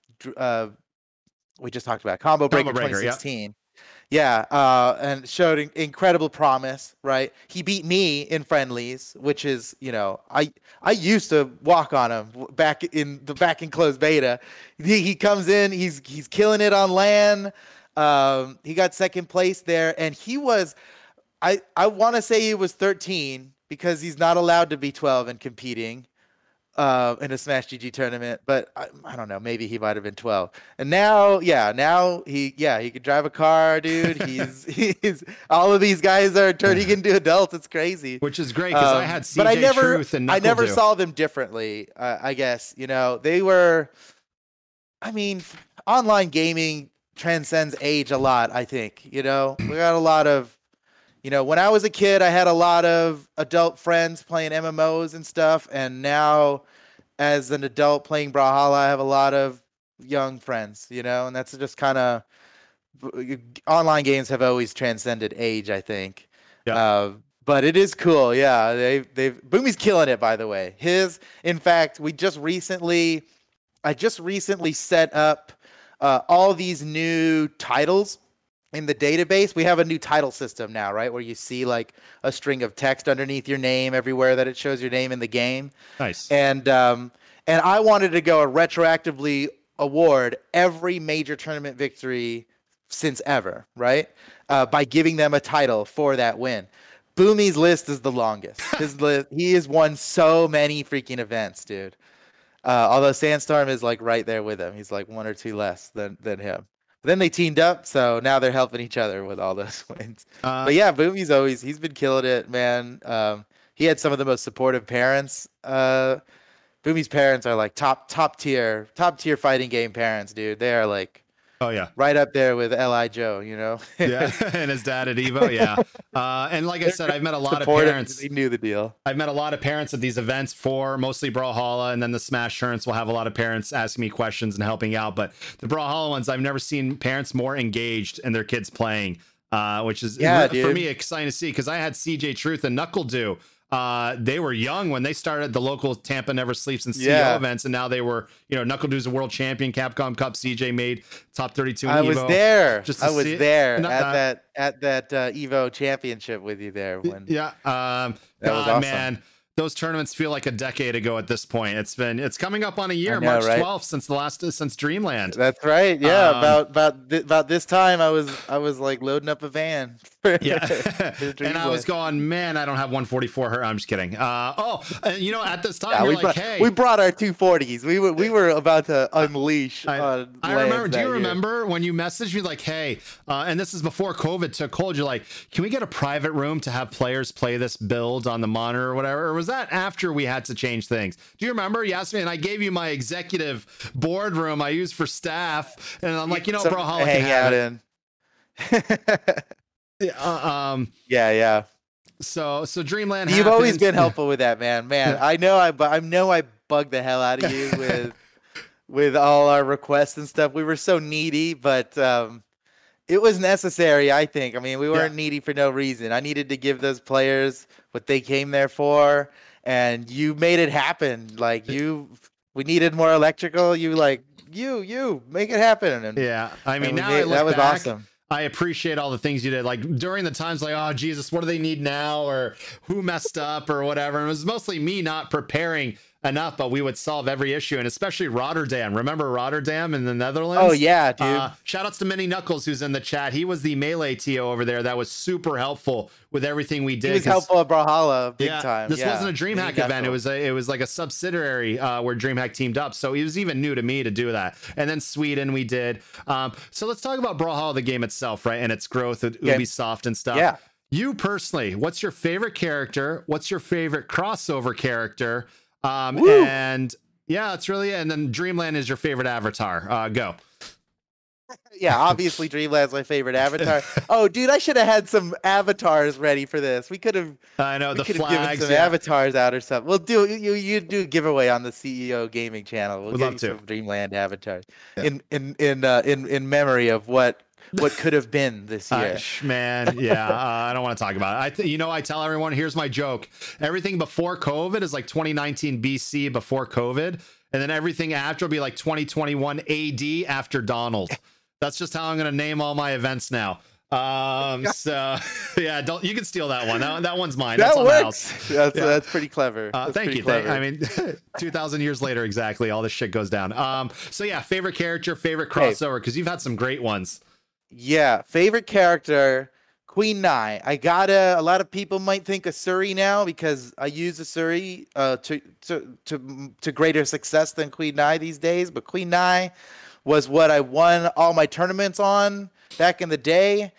We just talked about Combo Breaker 2016. Yeah, and showed incredible promise, right? He beat me in friendlies, which is, you know, I used to walk on him back in closed beta. He comes in, he's killing it on LAN. He got second place there, and he was, I want to say he was 13 because he's not allowed to be 12 and competing in a Smash GG tournament, but I don't know, maybe he might have been 12. And now he could drive a car, dude. He's all of these guys are turning into adults. It's crazy. Which is great because I had CJ but Truth and I never NuckleDu. saw them differently. I guess, you know, they were, I mean, online gaming transcends age a lot, I think. You know, we got a lot of, you know, when I was a kid, I had a lot of adult friends playing MMOs and stuff. And now as an adult playing Brawlhalla, I have a lot of young friends, you know, and that's just kind of, online games have always transcended age, I think. Yeah. But it is cool. Yeah. Boomy's killing it, by the way. In fact, I just recently set up all these new titles in the database. We have a new title system now, right? Where you see like a string of text underneath your name everywhere that it shows your name in the game. Nice. And I wanted to go retroactively award every major tournament victory since ever, right? By giving them a title for that win. Boomy's list is the longest. His list, he has won so many freaking events, dude. Although Sandstorm is like right there with him. He's like 1 or 2 less than him. But then they teamed up, so now they're helping each other with all those wins. But yeah, Boomy's he's been killing it, man. He had some of the most supportive parents. Boomy's parents are like top tier fighting game parents, dude. They are like, oh yeah, right up there with L.I. Joe, you know. Yeah, and his dad at Evo, yeah. And like I said, I've met a lot of parents. They knew the deal. I've met a lot of parents at these events for mostly Brawlhalla, and then the Smash tournaments will have a lot of parents asking me questions and helping out. But the Brawlhalla ones, I've never seen parents more engaged in their kids playing, which is for me exciting to see because I had CJ Truth and NuckleDu. They were young when they started the local Tampa Never Sleeps and CO events, and now they were, you know, NuckleDu's a world champion, Capcom Cup. CJ made top 32 in Evo. I was there. I was there at that Evo championship with you there. When that was awesome. Man, those tournaments feel like a decade ago at this point. It's coming up on a year, March 12th, since Dreamland. That's right. Yeah, about this time I was like loading up a van. Yeah, and I was going, man, I don't have 144. I'm just kidding. You know, at this time, we brought our 240s. We were about to unleash. I remember. Do you remember when you messaged me like, hey, and this is before COVID took hold? You're like, can we get a private room to have players play this build on the monitor or whatever? Or was that after we had to change things? Do you remember? You asked me, and I gave you my executive boardroom I use for staff, and I'm like, you know, Brawlhalla can have it. Yeah. So Dreamland. You've always been helpful with that, man. I know I bugged the hell out of you with all our requests and stuff. We were so needy, but it was necessary, I think. I mean, we weren't needy for no reason. I needed to give those players what they came there for, and you made it happen. Like we needed more electrical. You make it happen. And, yeah, I mean, that was awesome. I appreciate all the things you did. Like during the times like, oh Jesus, what do they need now? Or who messed up or whatever. And it was mostly me not preparing enough, but we would solve every issue. And especially Rotterdam. Remember Rotterdam in the Netherlands? Oh yeah, dude. Shout outs to Minnie Knuckles, who's in the chat. He was the melee TO over there. That was super helpful with everything we did. He was helpful at Brawlhalla big time. This wasn't a DreamHack event. It was like a subsidiary where DreamHack teamed up. So it was even new to me to do that. And then Sweden we did. So let's talk about Brawlhalla, the game itself, right? And its growth at Ubisoft and stuff. Yeah. You personally, what's your favorite character? What's your favorite crossover character? And yeah, that's really it. And then Dreamland is your favorite avatar. Go. Yeah, obviously Dreamland's my favorite avatar. Oh, dude, I should have had some avatars ready for this. We could have. I know the flags. Given some avatars out or something. We'll do you do a giveaway on the CEO Gaming channel. We'll give you some Dreamland avatars in memory of what could have been this year. Man, yeah, I don't want to talk about it. I tell everyone, here's my joke. Everything before COVID is like 2019 BC before COVID, and then everything after will be like 2021 AD after Donald. That's just how I'm going to name all my events now. So yeah, you can steal that one. That one's mine. That That's works. On my house. That's pretty clever. Thank you. Clever. I mean, 2,000 years later, exactly. All this shit goes down. So yeah, favorite character, favorite crossover, because you've had some great ones. Yeah, favorite character, Queen Nai. A lot of people might think Asuri now because I use Asuri to greater success than Queen Nai these days. But Queen Nai was what I won all my tournaments on back in the day.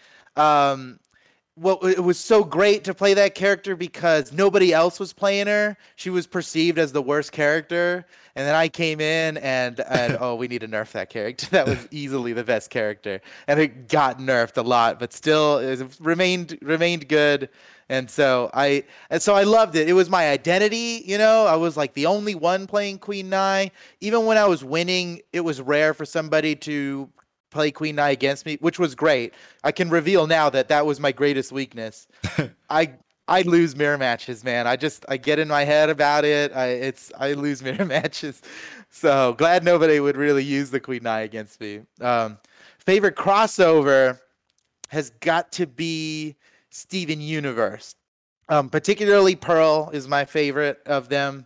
It was so great to play that character because nobody else was playing her. She was perceived as the worst character. And then I came in and oh, we need to nerf that character. That was easily the best character. And it got nerfed a lot, but still it remained good. And so I loved it. It was my identity, I was like the only one playing Queen Nai. Even when I was winning, it was rare for somebody to play Queen Nai against me, which was great. I can reveal now that was my greatest weakness. I lose mirror matches, man. I get in my head about it. I lose mirror matches. So glad nobody would really use the Queen Nai against me. Favorite crossover has got to be Steven Universe. Particularly Pearl is my favorite of them.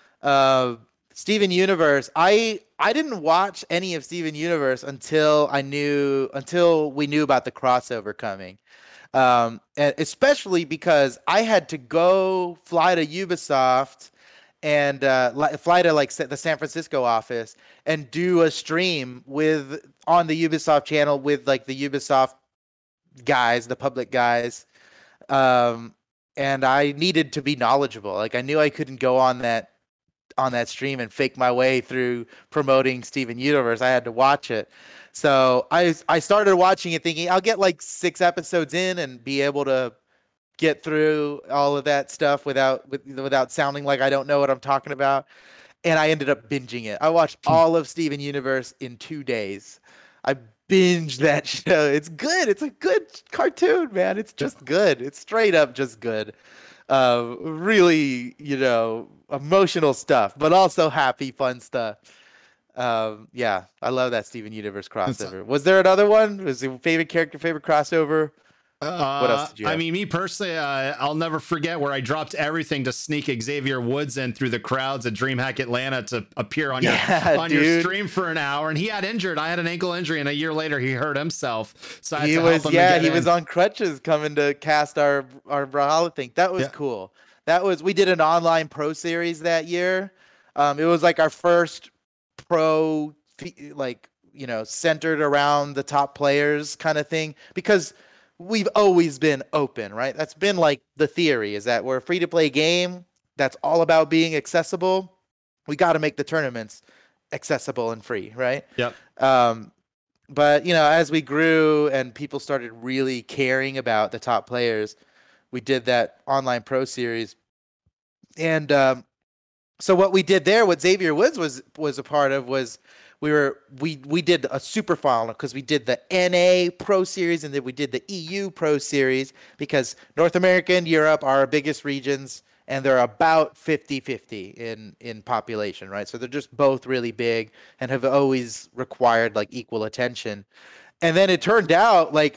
Steven Universe, I didn't watch any of Steven Universe until we knew about the crossover coming. And especially because I had to go fly to Ubisoft and fly to like the San Francisco office and do a stream on the Ubisoft channel with like the Ubisoft guys, the public guys. And I needed to be knowledgeable. Like I knew I couldn't go on that stream and fake my way through promoting Steven Universe. I had to watch it. So I started watching it thinking I'll get like 6 episodes in and be able to get through all of that stuff without sounding like I don't know what I'm talking about. And I ended up binging it. I watched all of Steven Universe in 2 days. I binged that show. It's good. It's a good cartoon, man. It's just good. It's straight up just good. Really, emotional stuff, but also happy, fun stuff. Yeah, I love that Steven Universe crossover. Was there another one? Was your favorite character, favorite crossover? What else did you have? I mean, me personally, I'll never forget where I dropped everything to sneak Xavier Woods in through the crowds at DreamHack Atlanta to appear on your stream for an hour. And he had injured. I had an ankle injury, and a year later he hurt himself. So I had to help him. He was on crutches coming to cast our Brawlhalla thing. That was cool. We did an online pro series that year. It was like our first pro, centered around the top players kind of thing, because we've always been open, right? That's been like the theory, is that we're a free-to-play game that's all about being accessible. We got to make the tournaments accessible and free, right? Yep. But, as we grew and people started really caring about the top players, we did that online pro series. And so what we did there, what Xavier Woods was a part of, was we did a super final, because we did the NA Pro Series and then we did the EU Pro Series, because North America and Europe are our biggest regions, and they're about 50-50 in population, right? So they're just both really big and have always required like equal attention. And then it turned out like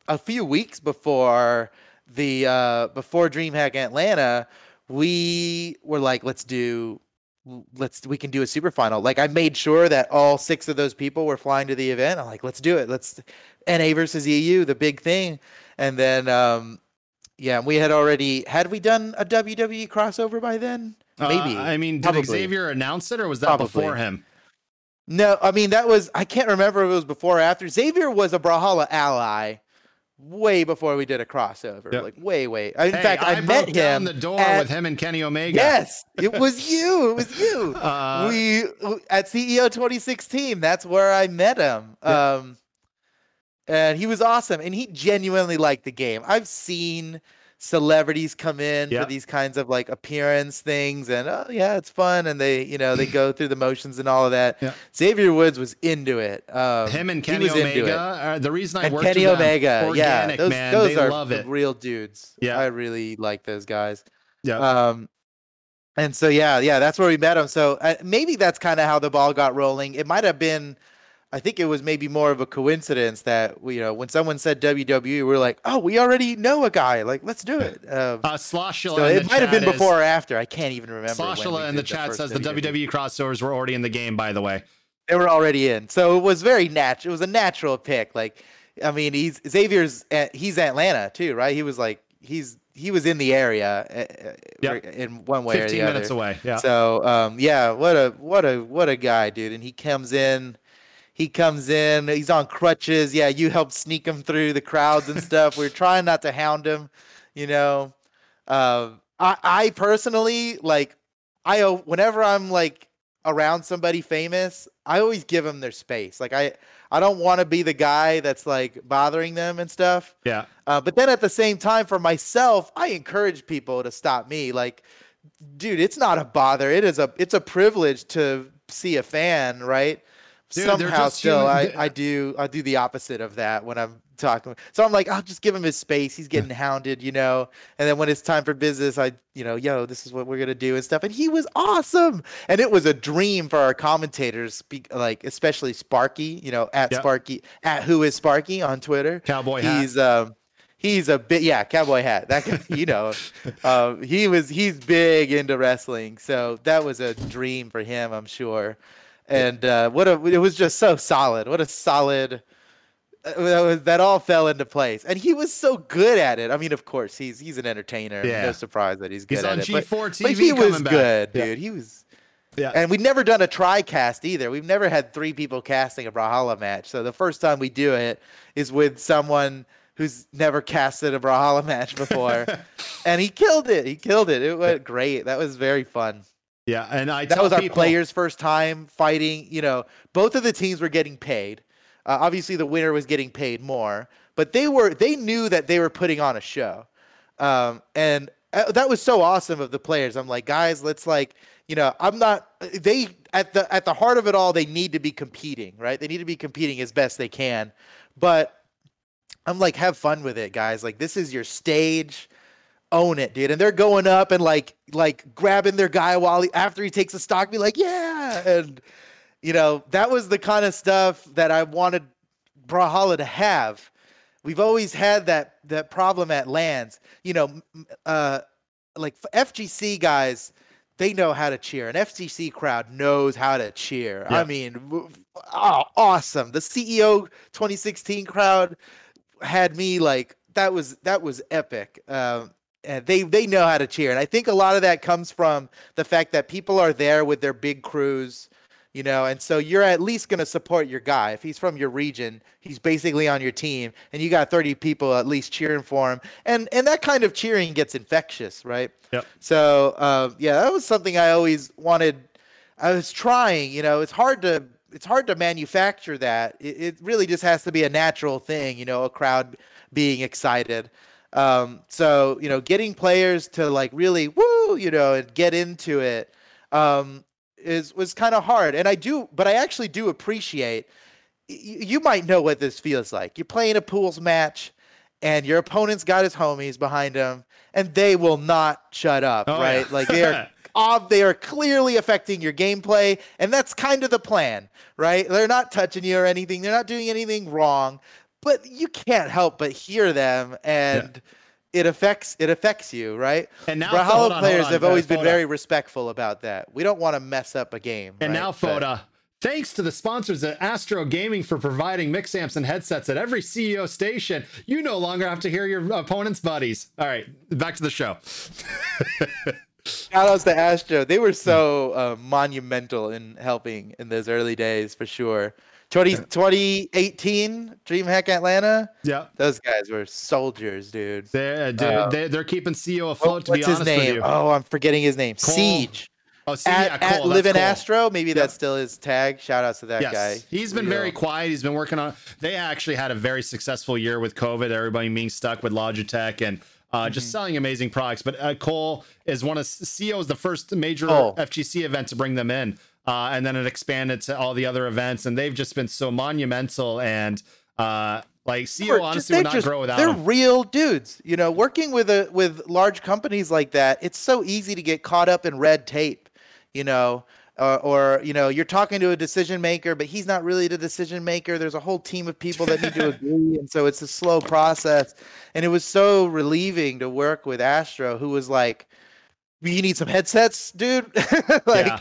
a few weeks before before DreamHack Atlanta, we were like, we can do a super final. Like, I made sure that all 6 of those people were flying to the event. I'm like, let's do it. Let's NA versus EU, the big thing. And then, yeah, had we done a WWE crossover by then? Maybe. I mean, did Probably. Xavier announce it, or was that Probably. before him? No, I mean, I can't remember if it was before or after. Xavier was a Brawlhalla ally way before we did a crossover. Yep. Like, way. In fact, I met him down the door with him and Kenny Omega. Yes, it was you. It was you. We at CEO 2016. That's where I met him. Yep. And he was awesome, and he genuinely liked the game. I've seen celebrities come in for these kinds of like appearance things, and yeah, it's fun, and they go through the motions and all of that. Yeah. Xavier Woods was into it. Him and Kenny Omega. The reason I worked Kenny with Omega, organic, man, those are love it. Real dudes. Yeah, I really like those guys. Yeah. And so yeah, that's where we met him. So maybe that's kind of how the ball got rolling. It might have been. I think it was maybe more of a coincidence that when someone said WWE, we're like, oh, we already know a guy. Like, let's do it. Sloshula, so it might have been before or after. I can't even remember. Sloshula in the chat says the WWE crossovers were already in the game, by the way. They were already in. So it was very natural. It was a natural pick. Like, I mean, he's Atlanta too, right? He was like, he was in the area in one way or the other. 15 minutes away. Yeah. So, yeah, what a guy, dude. And he comes in. He's on crutches. Yeah, you helped sneak him through the crowds and stuff. We're trying not to hound him, I personally, like, whenever I'm like around somebody famous, I always give them their space. Like, I don't want to be the guy that's like bothering them and stuff. Yeah. But then at the same time, for myself, I encourage people to stop me. Like, dude, it's not a bother. It's a privilege to see a fan, right? Dude, somehow still I do the opposite of that when I'm talking. So I'm like, I'll just give him his space. He's getting hounded, and then when it's time for business, this is what we're gonna do and stuff. And he was awesome, and it was a dream for our commentators, like especially Sparky, at Sparky at Who Is Sparky on Twitter. Cowboy hat. He's a bit cowboy hat. That guy, he's big into wrestling, so that was a dream for him, I'm sure. And it was just so solid. What a solid that all fell into place. And he was so good at it. I mean, of course, he's an entertainer. Yeah. No surprise that he's good at it. He's on G4 TV. But he was good, back. Dude. He was. Yeah. And we've never done a tri-cast either. We've never had 3 people casting a Brawlhalla match. So the first time we do it is with someone who's never casted a Brawlhalla match before. And he killed it. It went great. That was very fun. Yeah, and that was our players' first time fighting. Both of the teams were getting paid. Obviously, the winner was getting paid more, but they knew that they were putting on a show, and that was so awesome of the players. I'm like, guys, let's I'm not. They at the heart of it all, they need to be competing, right? They need to be competing as best they can, but I'm like, have fun with it, guys. Like, this is your stage. Own it, dude. And they're going up and like grabbing their guy after he takes a stock, be like, yeah. And that was the kind of stuff that I wanted Brawlhalla to have. We've always had that problem at LANs. Like FGC guys, they know how to cheer. An FGC crowd knows how to cheer. Yeah. I mean, awesome. The CEO 2016 crowd had me like, that was epic. And they know how to cheer. And I think a lot of that comes from the fact that people are there with their big crews, and so you're at least going to support your guy. If he's from your region, he's basically on your team, and you got 30 people at least cheering for him. And that kind of cheering gets infectious, right? Yep. So, that was something I always wanted. I was trying, it's hard to manufacture that. It really just has to be a natural thing, a crowd being excited. So, getting players to like really woo, and get into it, was kind of hard. And I actually do appreciate, you might know what this feels like. You're playing a pools match and your opponent's got his homies behind him and they will not shut up, right? Yeah. Like they are clearly affecting your gameplay, and that's kind of the plan, right? They're not touching you or anything. They're not doing anything wrong. but you can't help but hear them, and it affects you, right? And now Brawlhalla players have always been very respectful about that. We don't want to mess up a game. And right? now, Foda, thanks to the sponsors at Astro Gaming for providing mix amps and headsets at every CEO station, you no longer have to hear your opponent's buddies. All right, back to the show. Shout outs to Astro. They were so monumental in helping in those early days, for sure. 2018 DreamHack Atlanta. Yeah, those guys were soldiers, dude. They're keeping CEO afloat. To be honest with you. Oh, I'm forgetting his name. Cole. Siege. Oh, at Live in Astro. Maybe that's still his tag. Shout outs to that guy. He's been very quiet. He's been working on. They actually had a very successful year with COVID. Everybody being stuck with Logitech and just selling amazing products. But Cole is one of CEO's the first major FGC event to bring them in. And then it expanded to all the other events, and they've just been so monumental. And like CEO honestly would not grow without them. They're real dudes, you know. Working with large companies like that, it's so easy to get caught up in red tape, you know, or you know, you're talking to a decision maker, but he's not really the decision maker. There's a whole team of people that need to agree, and so it's a slow process. And it was so relieving to work with Astro, who was like, you need some headsets, dude. like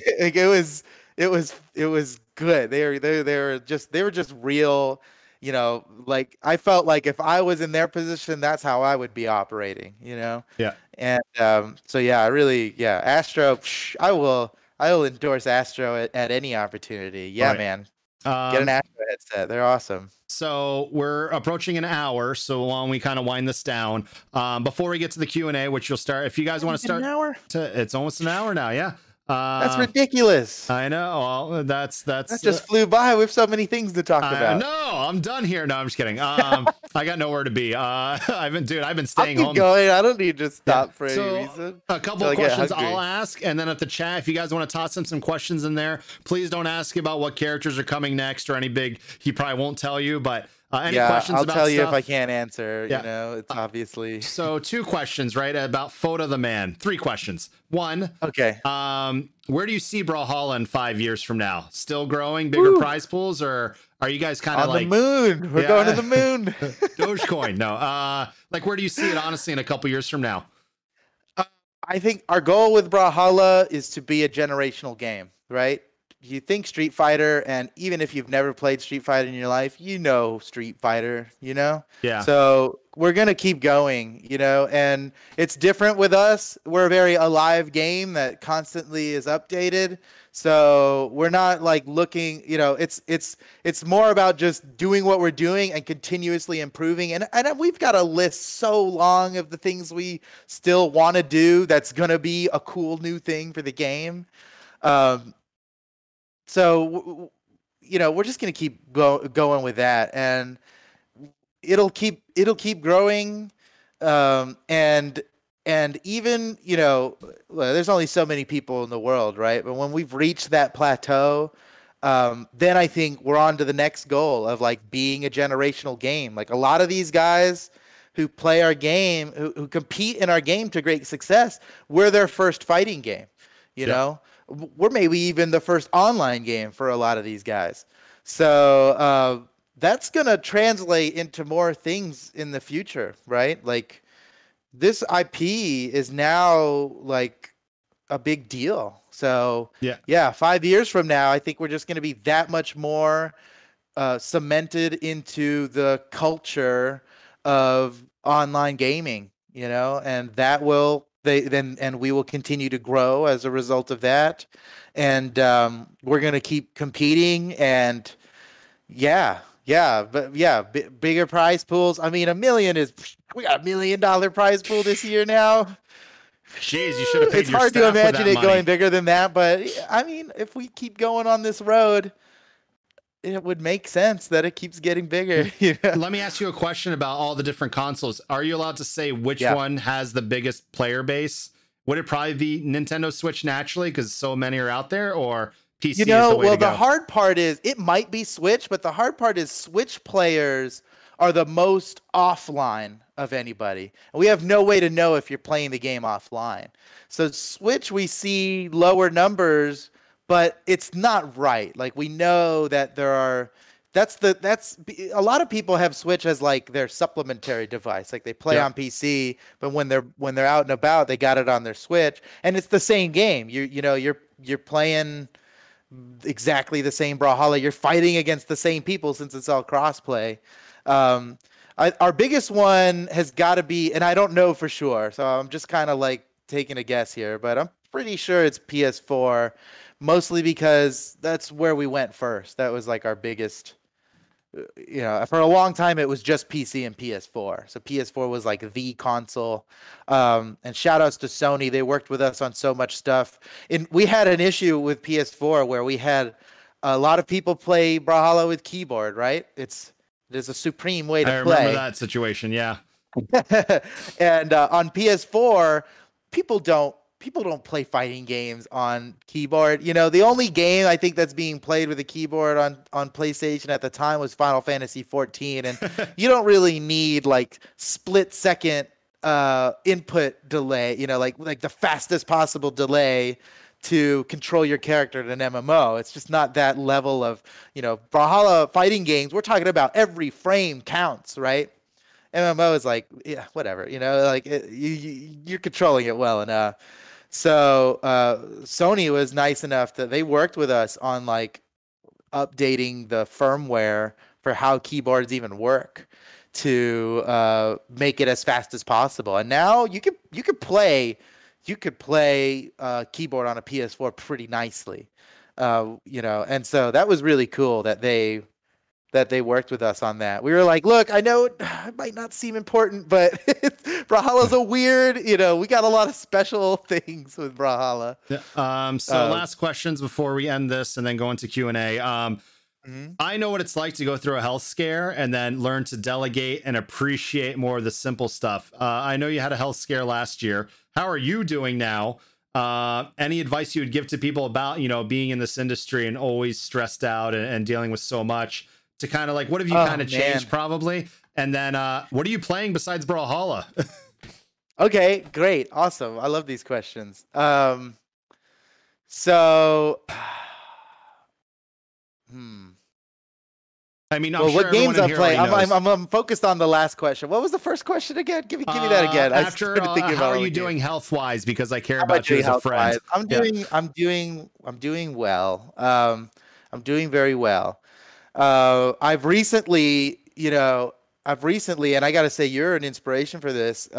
it was good. They were just real, you know, like I felt like if I was in their position, that's how I would be operating, you know? Yeah. And so Astro, I will endorse Astro at any opportunity. Yeah, man. Get an Astro headset. They're awesome. So we're approaching an hour, so while we kind of wind this down, before we get to the Q&A, which you'll start, if you guys want to start, an hour? It's almost an hour now, yeah. That's ridiculous. I know. Well, that just flew by. We have so many things to talk about. No, I'm done here. No, I'm just kidding. I got nowhere to be. I've been staying home. Going. I don't need to stop for any reason. A couple of questions I'll ask, and then at the chat, if you guys want to toss in some questions in there, please don't ask about what characters are coming next or any big. He probably won't tell you, but. Any questions I'll about tell you stuff? If I can't answer. You know, it's obviously. So 2 questions, right? About Foda the man. 3 questions. 1. Okay. Where do you see Brawlhalla in 5 years from now? Still growing, bigger prize pools, or are you guys kind of like on the moon? We're going to the moon. Dogecoin. No. Like where do you see it honestly in a couple years from now? I think our goal with Brawlhalla is to be a generational game, right? You think Street Fighter, and even if you've never played Street Fighter in your life, you know Street Fighter, you know? Yeah. So we're going to keep going, you know, and it's different with us. We're a very alive game that constantly is updated. So we're not like looking, you know, it's more about just doing what we're doing and continuously improving. And we've got a list so long of the things we still want to do that's going to be a cool new thing for the game. So, you know, we're just going to keep going with that, and it'll keep growing. And even, you know, well, there's only so many people in the world, right? But when we've reached that plateau, then I think we're on to the next goal of like being a generational game. Like a lot of these guys who play our game, who compete in our game to great success, we're their first fighting game, you know? We're maybe even the first online game for a lot of these guys. So that's going to translate into more things in the future, right? Like this IP is now like a big deal. So yeah, 5 years from now, I think we're just going to be that much more cemented into the culture of online gaming, you know, and that will and we will continue to grow as a result of that. And we're going to keep competing, and bigger prize pools. I mean, we got $1 million prize pool this year now. Jeez, you should have paid It's hard to imagine it going bigger than that, but I mean, if we keep going on this road, it would make sense that it keeps getting bigger. You know? Let me ask you a question about all the different consoles. Are you allowed to say which one has the biggest player base? Would it probably be Nintendo Switch naturally because so many are out there, or PC? You know, is the way to go? The hard part is it might be Switch, but the hard part is Switch players are the most offline of anybody. And we have no way to know if you're playing the game offline. So Switch, we see lower numbers, but it's not right. Like we know that that's a lot of people have Switch as like their supplementary device. Like they play on PC, but when they're out and about, they got it on their Switch, and it's the same game. You're playing exactly the same Brawlhalla. You're fighting against the same people since it's all crossplay. Our biggest one has got to be, and I don't know for sure, so I'm just kind of like taking a guess here, but I'm pretty sure it's PS4, mostly because that's where we went first. That was like our biggest. For a long time it was just PC and PS4. So PS4 was like the console. And shout outs to Sony. They worked with us on so much stuff. And we had an issue with PS4 where we had a lot of people play Brawlhalla with keyboard, right? There's a supreme way to play. I remember that situation, yeah. And on PS4, people don't play fighting games on keyboard. The only game I think that's being played with a keyboard on PlayStation at the time was Final Fantasy 14. And you don't really need like split second input delay, like the fastest possible delay to control your character in an MMO. It's just not that level of, Brawlhalla fighting games. We're talking about every frame counts, right? MMO is like, yeah, whatever, you're controlling it well enough. So Sony was nice enough that they worked with us on like updating the firmware for how keyboards even work to make it as fast as possible. And now you could play keyboard on a PS4 pretty nicely, and so that was really cool that they worked with us on that. We were like, look, I know it might not seem important, but Brawlhalla's a weird, we got a lot of special things with Brawlhalla. Last questions before we end this and then go into Q&A. I know what it's like to go through a health scare and then learn to delegate and appreciate more of the simple stuff. I know you had a health scare last year. How are you doing now? Any advice you would give to people about, being in this industry and always stressed out and dealing with so much? To kind of like, what have you kind of changed probably? And then what are you playing besides Brawlhalla? Okay, great. Awesome. I love these questions. I mean, what games I play? I'm focused on the last question. What was the first question again? Give me that again. How are you doing health wise? Because I care about you as a friend. I'm doing well. I'm doing very well. I've recently, and I got to say, you're an inspiration for this.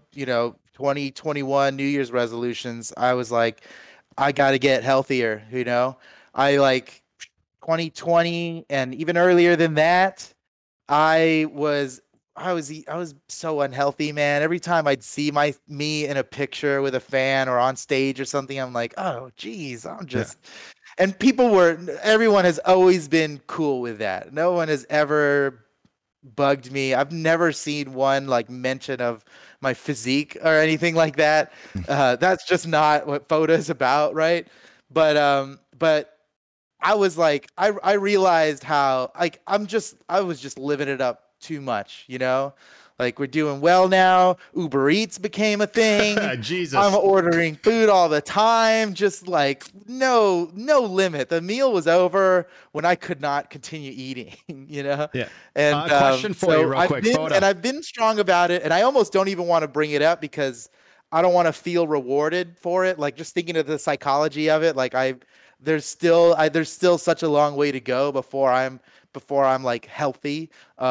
2021 New Year's resolutions. I was like, I got to get healthier. I like 2020 and even earlier than that. I was so unhealthy, man. Every time I'd see me in a picture with a fan or on stage or something, I'm like, oh, geez, I'm just. Yeah. And everyone has always been cool with that. No one has ever bugged me. I've never seen one like mention of my physique or anything like that. That's just not what FOTA is about, right? But I was like, I realized how like I was just living it up too much, Like we're doing well now. Uber Eats became a thing. Jesus. I'm ordering food all the time. Just like no limit. The meal was over when I could not continue eating, Yeah. And question for you real quick. I've been strong about it. And I almost don't even want to bring it up because I don't want to feel rewarded for it. Like just thinking of the psychology of it. Like there's still such a long way to go before I'm like healthy.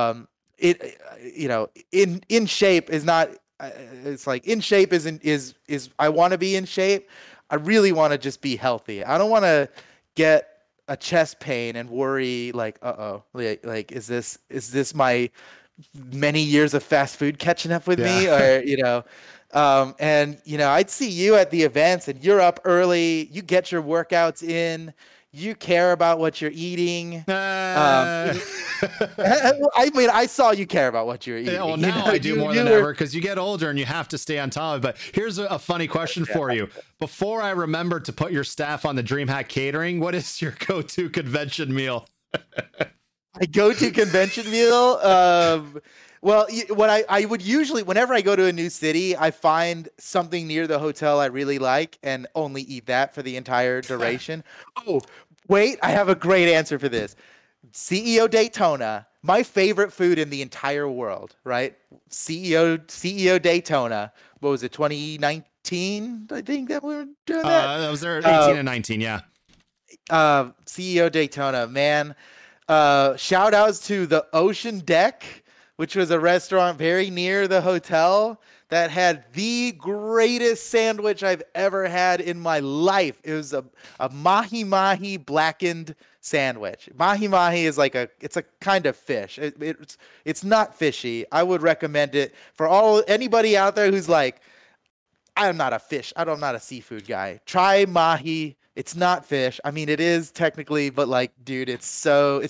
In shape is not, it's like in shape is I want to be in shape. I really want to just be healthy. I don't want to get a chest pain and worry like, like is this my many years of fast food catching up with me? Or, and I'd see you at the events and you're up early, you get your workouts in, you care about what you're eating. I mean, I saw you care about what you're eating. Yeah, well, now I do more than ever because you get older and you have to stay on top of it. But here's a funny question for you. Before I remember to put your staff on the DreamHack catering, what is your go-to convention meal? My go-to convention meal? Well, what I would usually, whenever I go to a new city, I find something near the hotel I really like and only eat that for the entire duration. Oh, wait, I have a great answer for this. CEO Daytona, my favorite food in the entire world, right? CEO Daytona. What was it, 2019? I think that we were doing that. That was there 18 and 19, yeah. CEO Daytona, man. Shout outs to the Ocean Deck, which was a restaurant very near the hotel that had the greatest sandwich I've ever had in my life. It was a mahi mahi blackened sandwich. Mahi mahi is like it's a kind of fish. It's not fishy. I would recommend it for anybody out there who's like, I'm not a seafood guy. Try mahi. It's not fish. I mean, it is technically, but like, dude, it's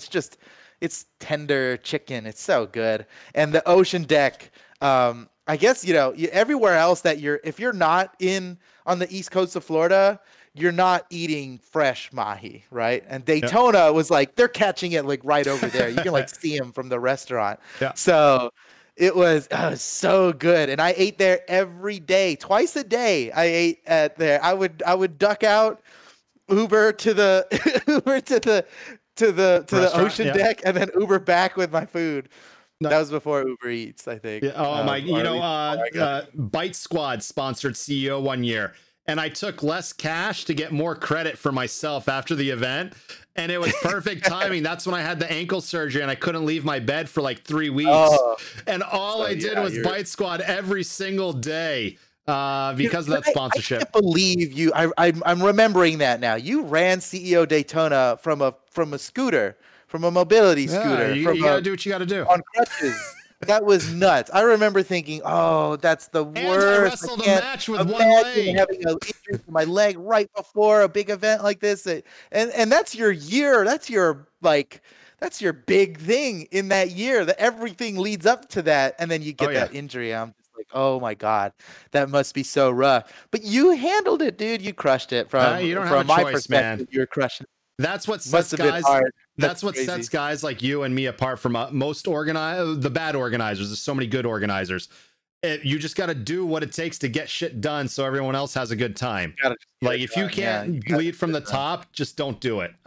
tender chicken. It's so good. And the Ocean Deck, I guess, everywhere else if you're not on the East Coast of Florida, you're not eating fresh mahi, right? And Daytona was like, they're catching it like right over there. You can like see them from the restaurant. Yeah. So it was so good. And I ate there every day, twice a day. I ate at there. I would duck out, Uber to the Ocean Deck, and then Uber back with my food. No. That was before Uber Eats, I think. Yeah. Oh my! Bite Squad sponsored CEO one year, and I took less cash to get more credit for myself after the event, and it was perfect timing. That's when I had the ankle surgery, and I couldn't leave my bed for like 3 weeks, and all I did was Bite Squad every single day. Because of that sponsorship. I can't believe you. I'm remembering that now. You ran CEO Daytona from a scooter, from a mobility scooter. You gotta do what you gotta do on crutches. That was nuts. I remember thinking, "Oh, that's the worst." I wrestled a match with one leg. Having an injury to my leg right before a big event like this, and that's your year. That's your big thing in that year. That everything leads up to that, and then you get that injury. Like, oh my God, that must be so rough. But you handled it, dude. You crushed it. From my perspective, you're crushing it. That's what sets guys. That's what sets guys like you and me apart from the bad organizers. There's so many good organizers. You just got to do what it takes to get shit done, so everyone else has a good time. Like if you can't lead from the top, just don't do it.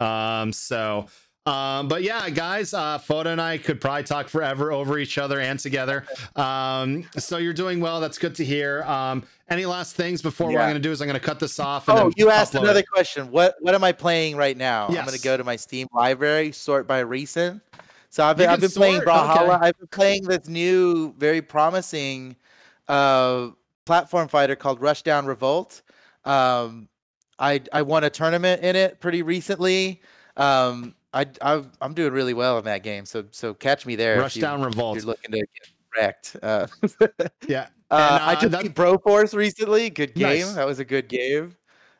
But yeah, guys, Foda and I could probably talk forever over each other and together. So you're doing well. That's good to hear. Any last things before what I'm going to do is I'm going to cut this off. And you asked another question. What am I playing right now? Yes. I'm going to go to my Steam library, sort by recent. So I've been playing Brawlhalla. Okay. I've been playing this new, very promising platform fighter called Rushdown Revolt. I won a tournament in it pretty recently. I'm doing really well in that game, so catch me there. Rushdown Revolt. You're looking to get wrecked. Yeah. I just beat Broforce recently. Good game. Nice. That was a good game.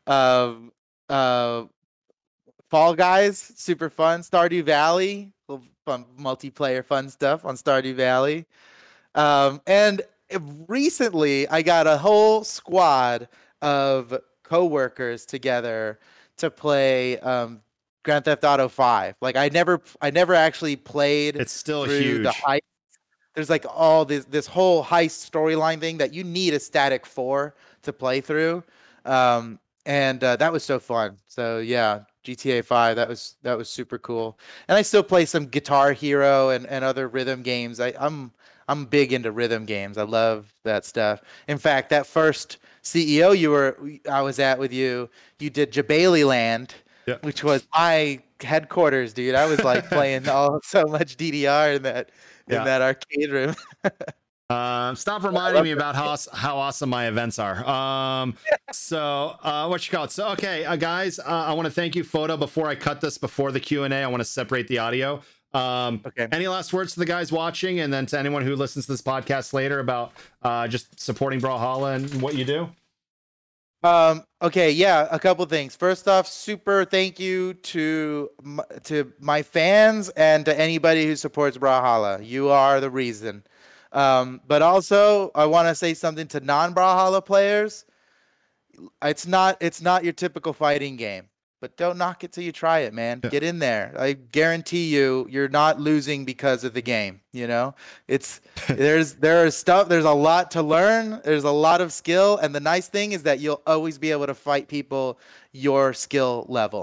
Fall Guys, super fun. Stardew Valley, little fun multiplayer fun stuff on Stardew Valley. And recently, I got a whole squad of coworkers together to play Grand Theft Auto 5. Like I never actually played. It's still through huge. The heist. There's like all this whole heist storyline thing that you need a static 4 to play through. And that was so fun. So yeah, GTA 5, that was super cool. And I still play some Guitar Hero and other rhythm games. I'm big into rhythm games. I love that stuff. In fact, that first CEO I was at with you did Jabali Land. Yeah. Which was my headquarters, dude. I was like playing so much DDR in that arcade room. Stop reminding me about how awesome my events are. So what you call it? So okay, guys, I want to thank you, Foda. Before I cut this, before the Q&A, I want to separate the audio. Okay. Any last words to the guys watching, and then to anyone who listens to this podcast later about just supporting Brawlhalla and what you do? Okay, yeah, a couple things. First off, super thank you to my fans and to anybody who supports Brawlhalla. You are the reason. But also, I want to say something to non-Brawlhalla players. It's not your typical fighting game, but don't knock it till you try it, man. Yeah. Get in there. I guarantee you're not losing because of the game. You know, there's a lot to learn. There's a lot of skill, and the nice thing is that you'll always be able to fight people your skill level.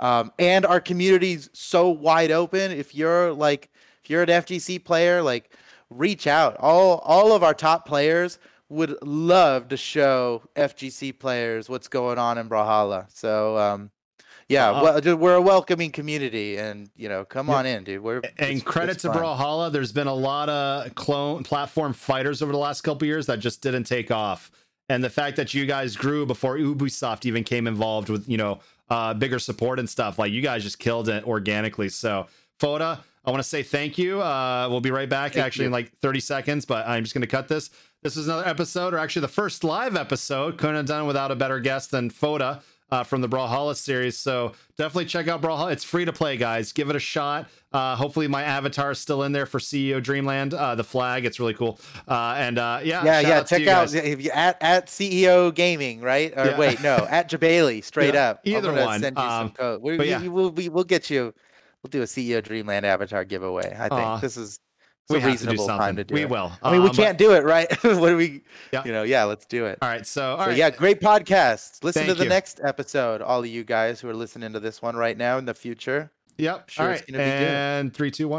And our community's so wide open. If you're an FGC player, like reach out. All of our top players would love to show FGC players what's going on in Brawlhalla. So we're a welcoming community, and come on in, dude. Credit to Brawlhalla. There's been a lot of clone platform fighters over the last couple years that just didn't take off, and the fact that you guys grew before Ubisoft even came involved with bigger support and stuff, like you guys just killed it organically. So Foda, I want to say thank you. We'll be right back in like 30 seconds, but I'm just going to cut this. This is another episode, or actually the first live episode. Couldn't have done without a better guest than Foda from the Brawlhalla series. So definitely check out Brawlhalla. It's free to play, guys. Give it a shot. Hopefully my avatar is still in there for CEO Dreamland. The flag, it's really cool. Check out if you at CEO Gaming, right? Or wait, no, at Jabali, straight up. Either one. Send you some code. We'll get you. We'll do a CEO Dreamland avatar giveaway. I think this is a reasonable time to do it. We will. I mean, we can't do it, right? What do we? Let's do it. All right. So great podcast. Listen to the next episode, all of you guys who are listening to this one right now in the future. Yep. Sure, all right. it's gonna be good. And 3, 2, 1.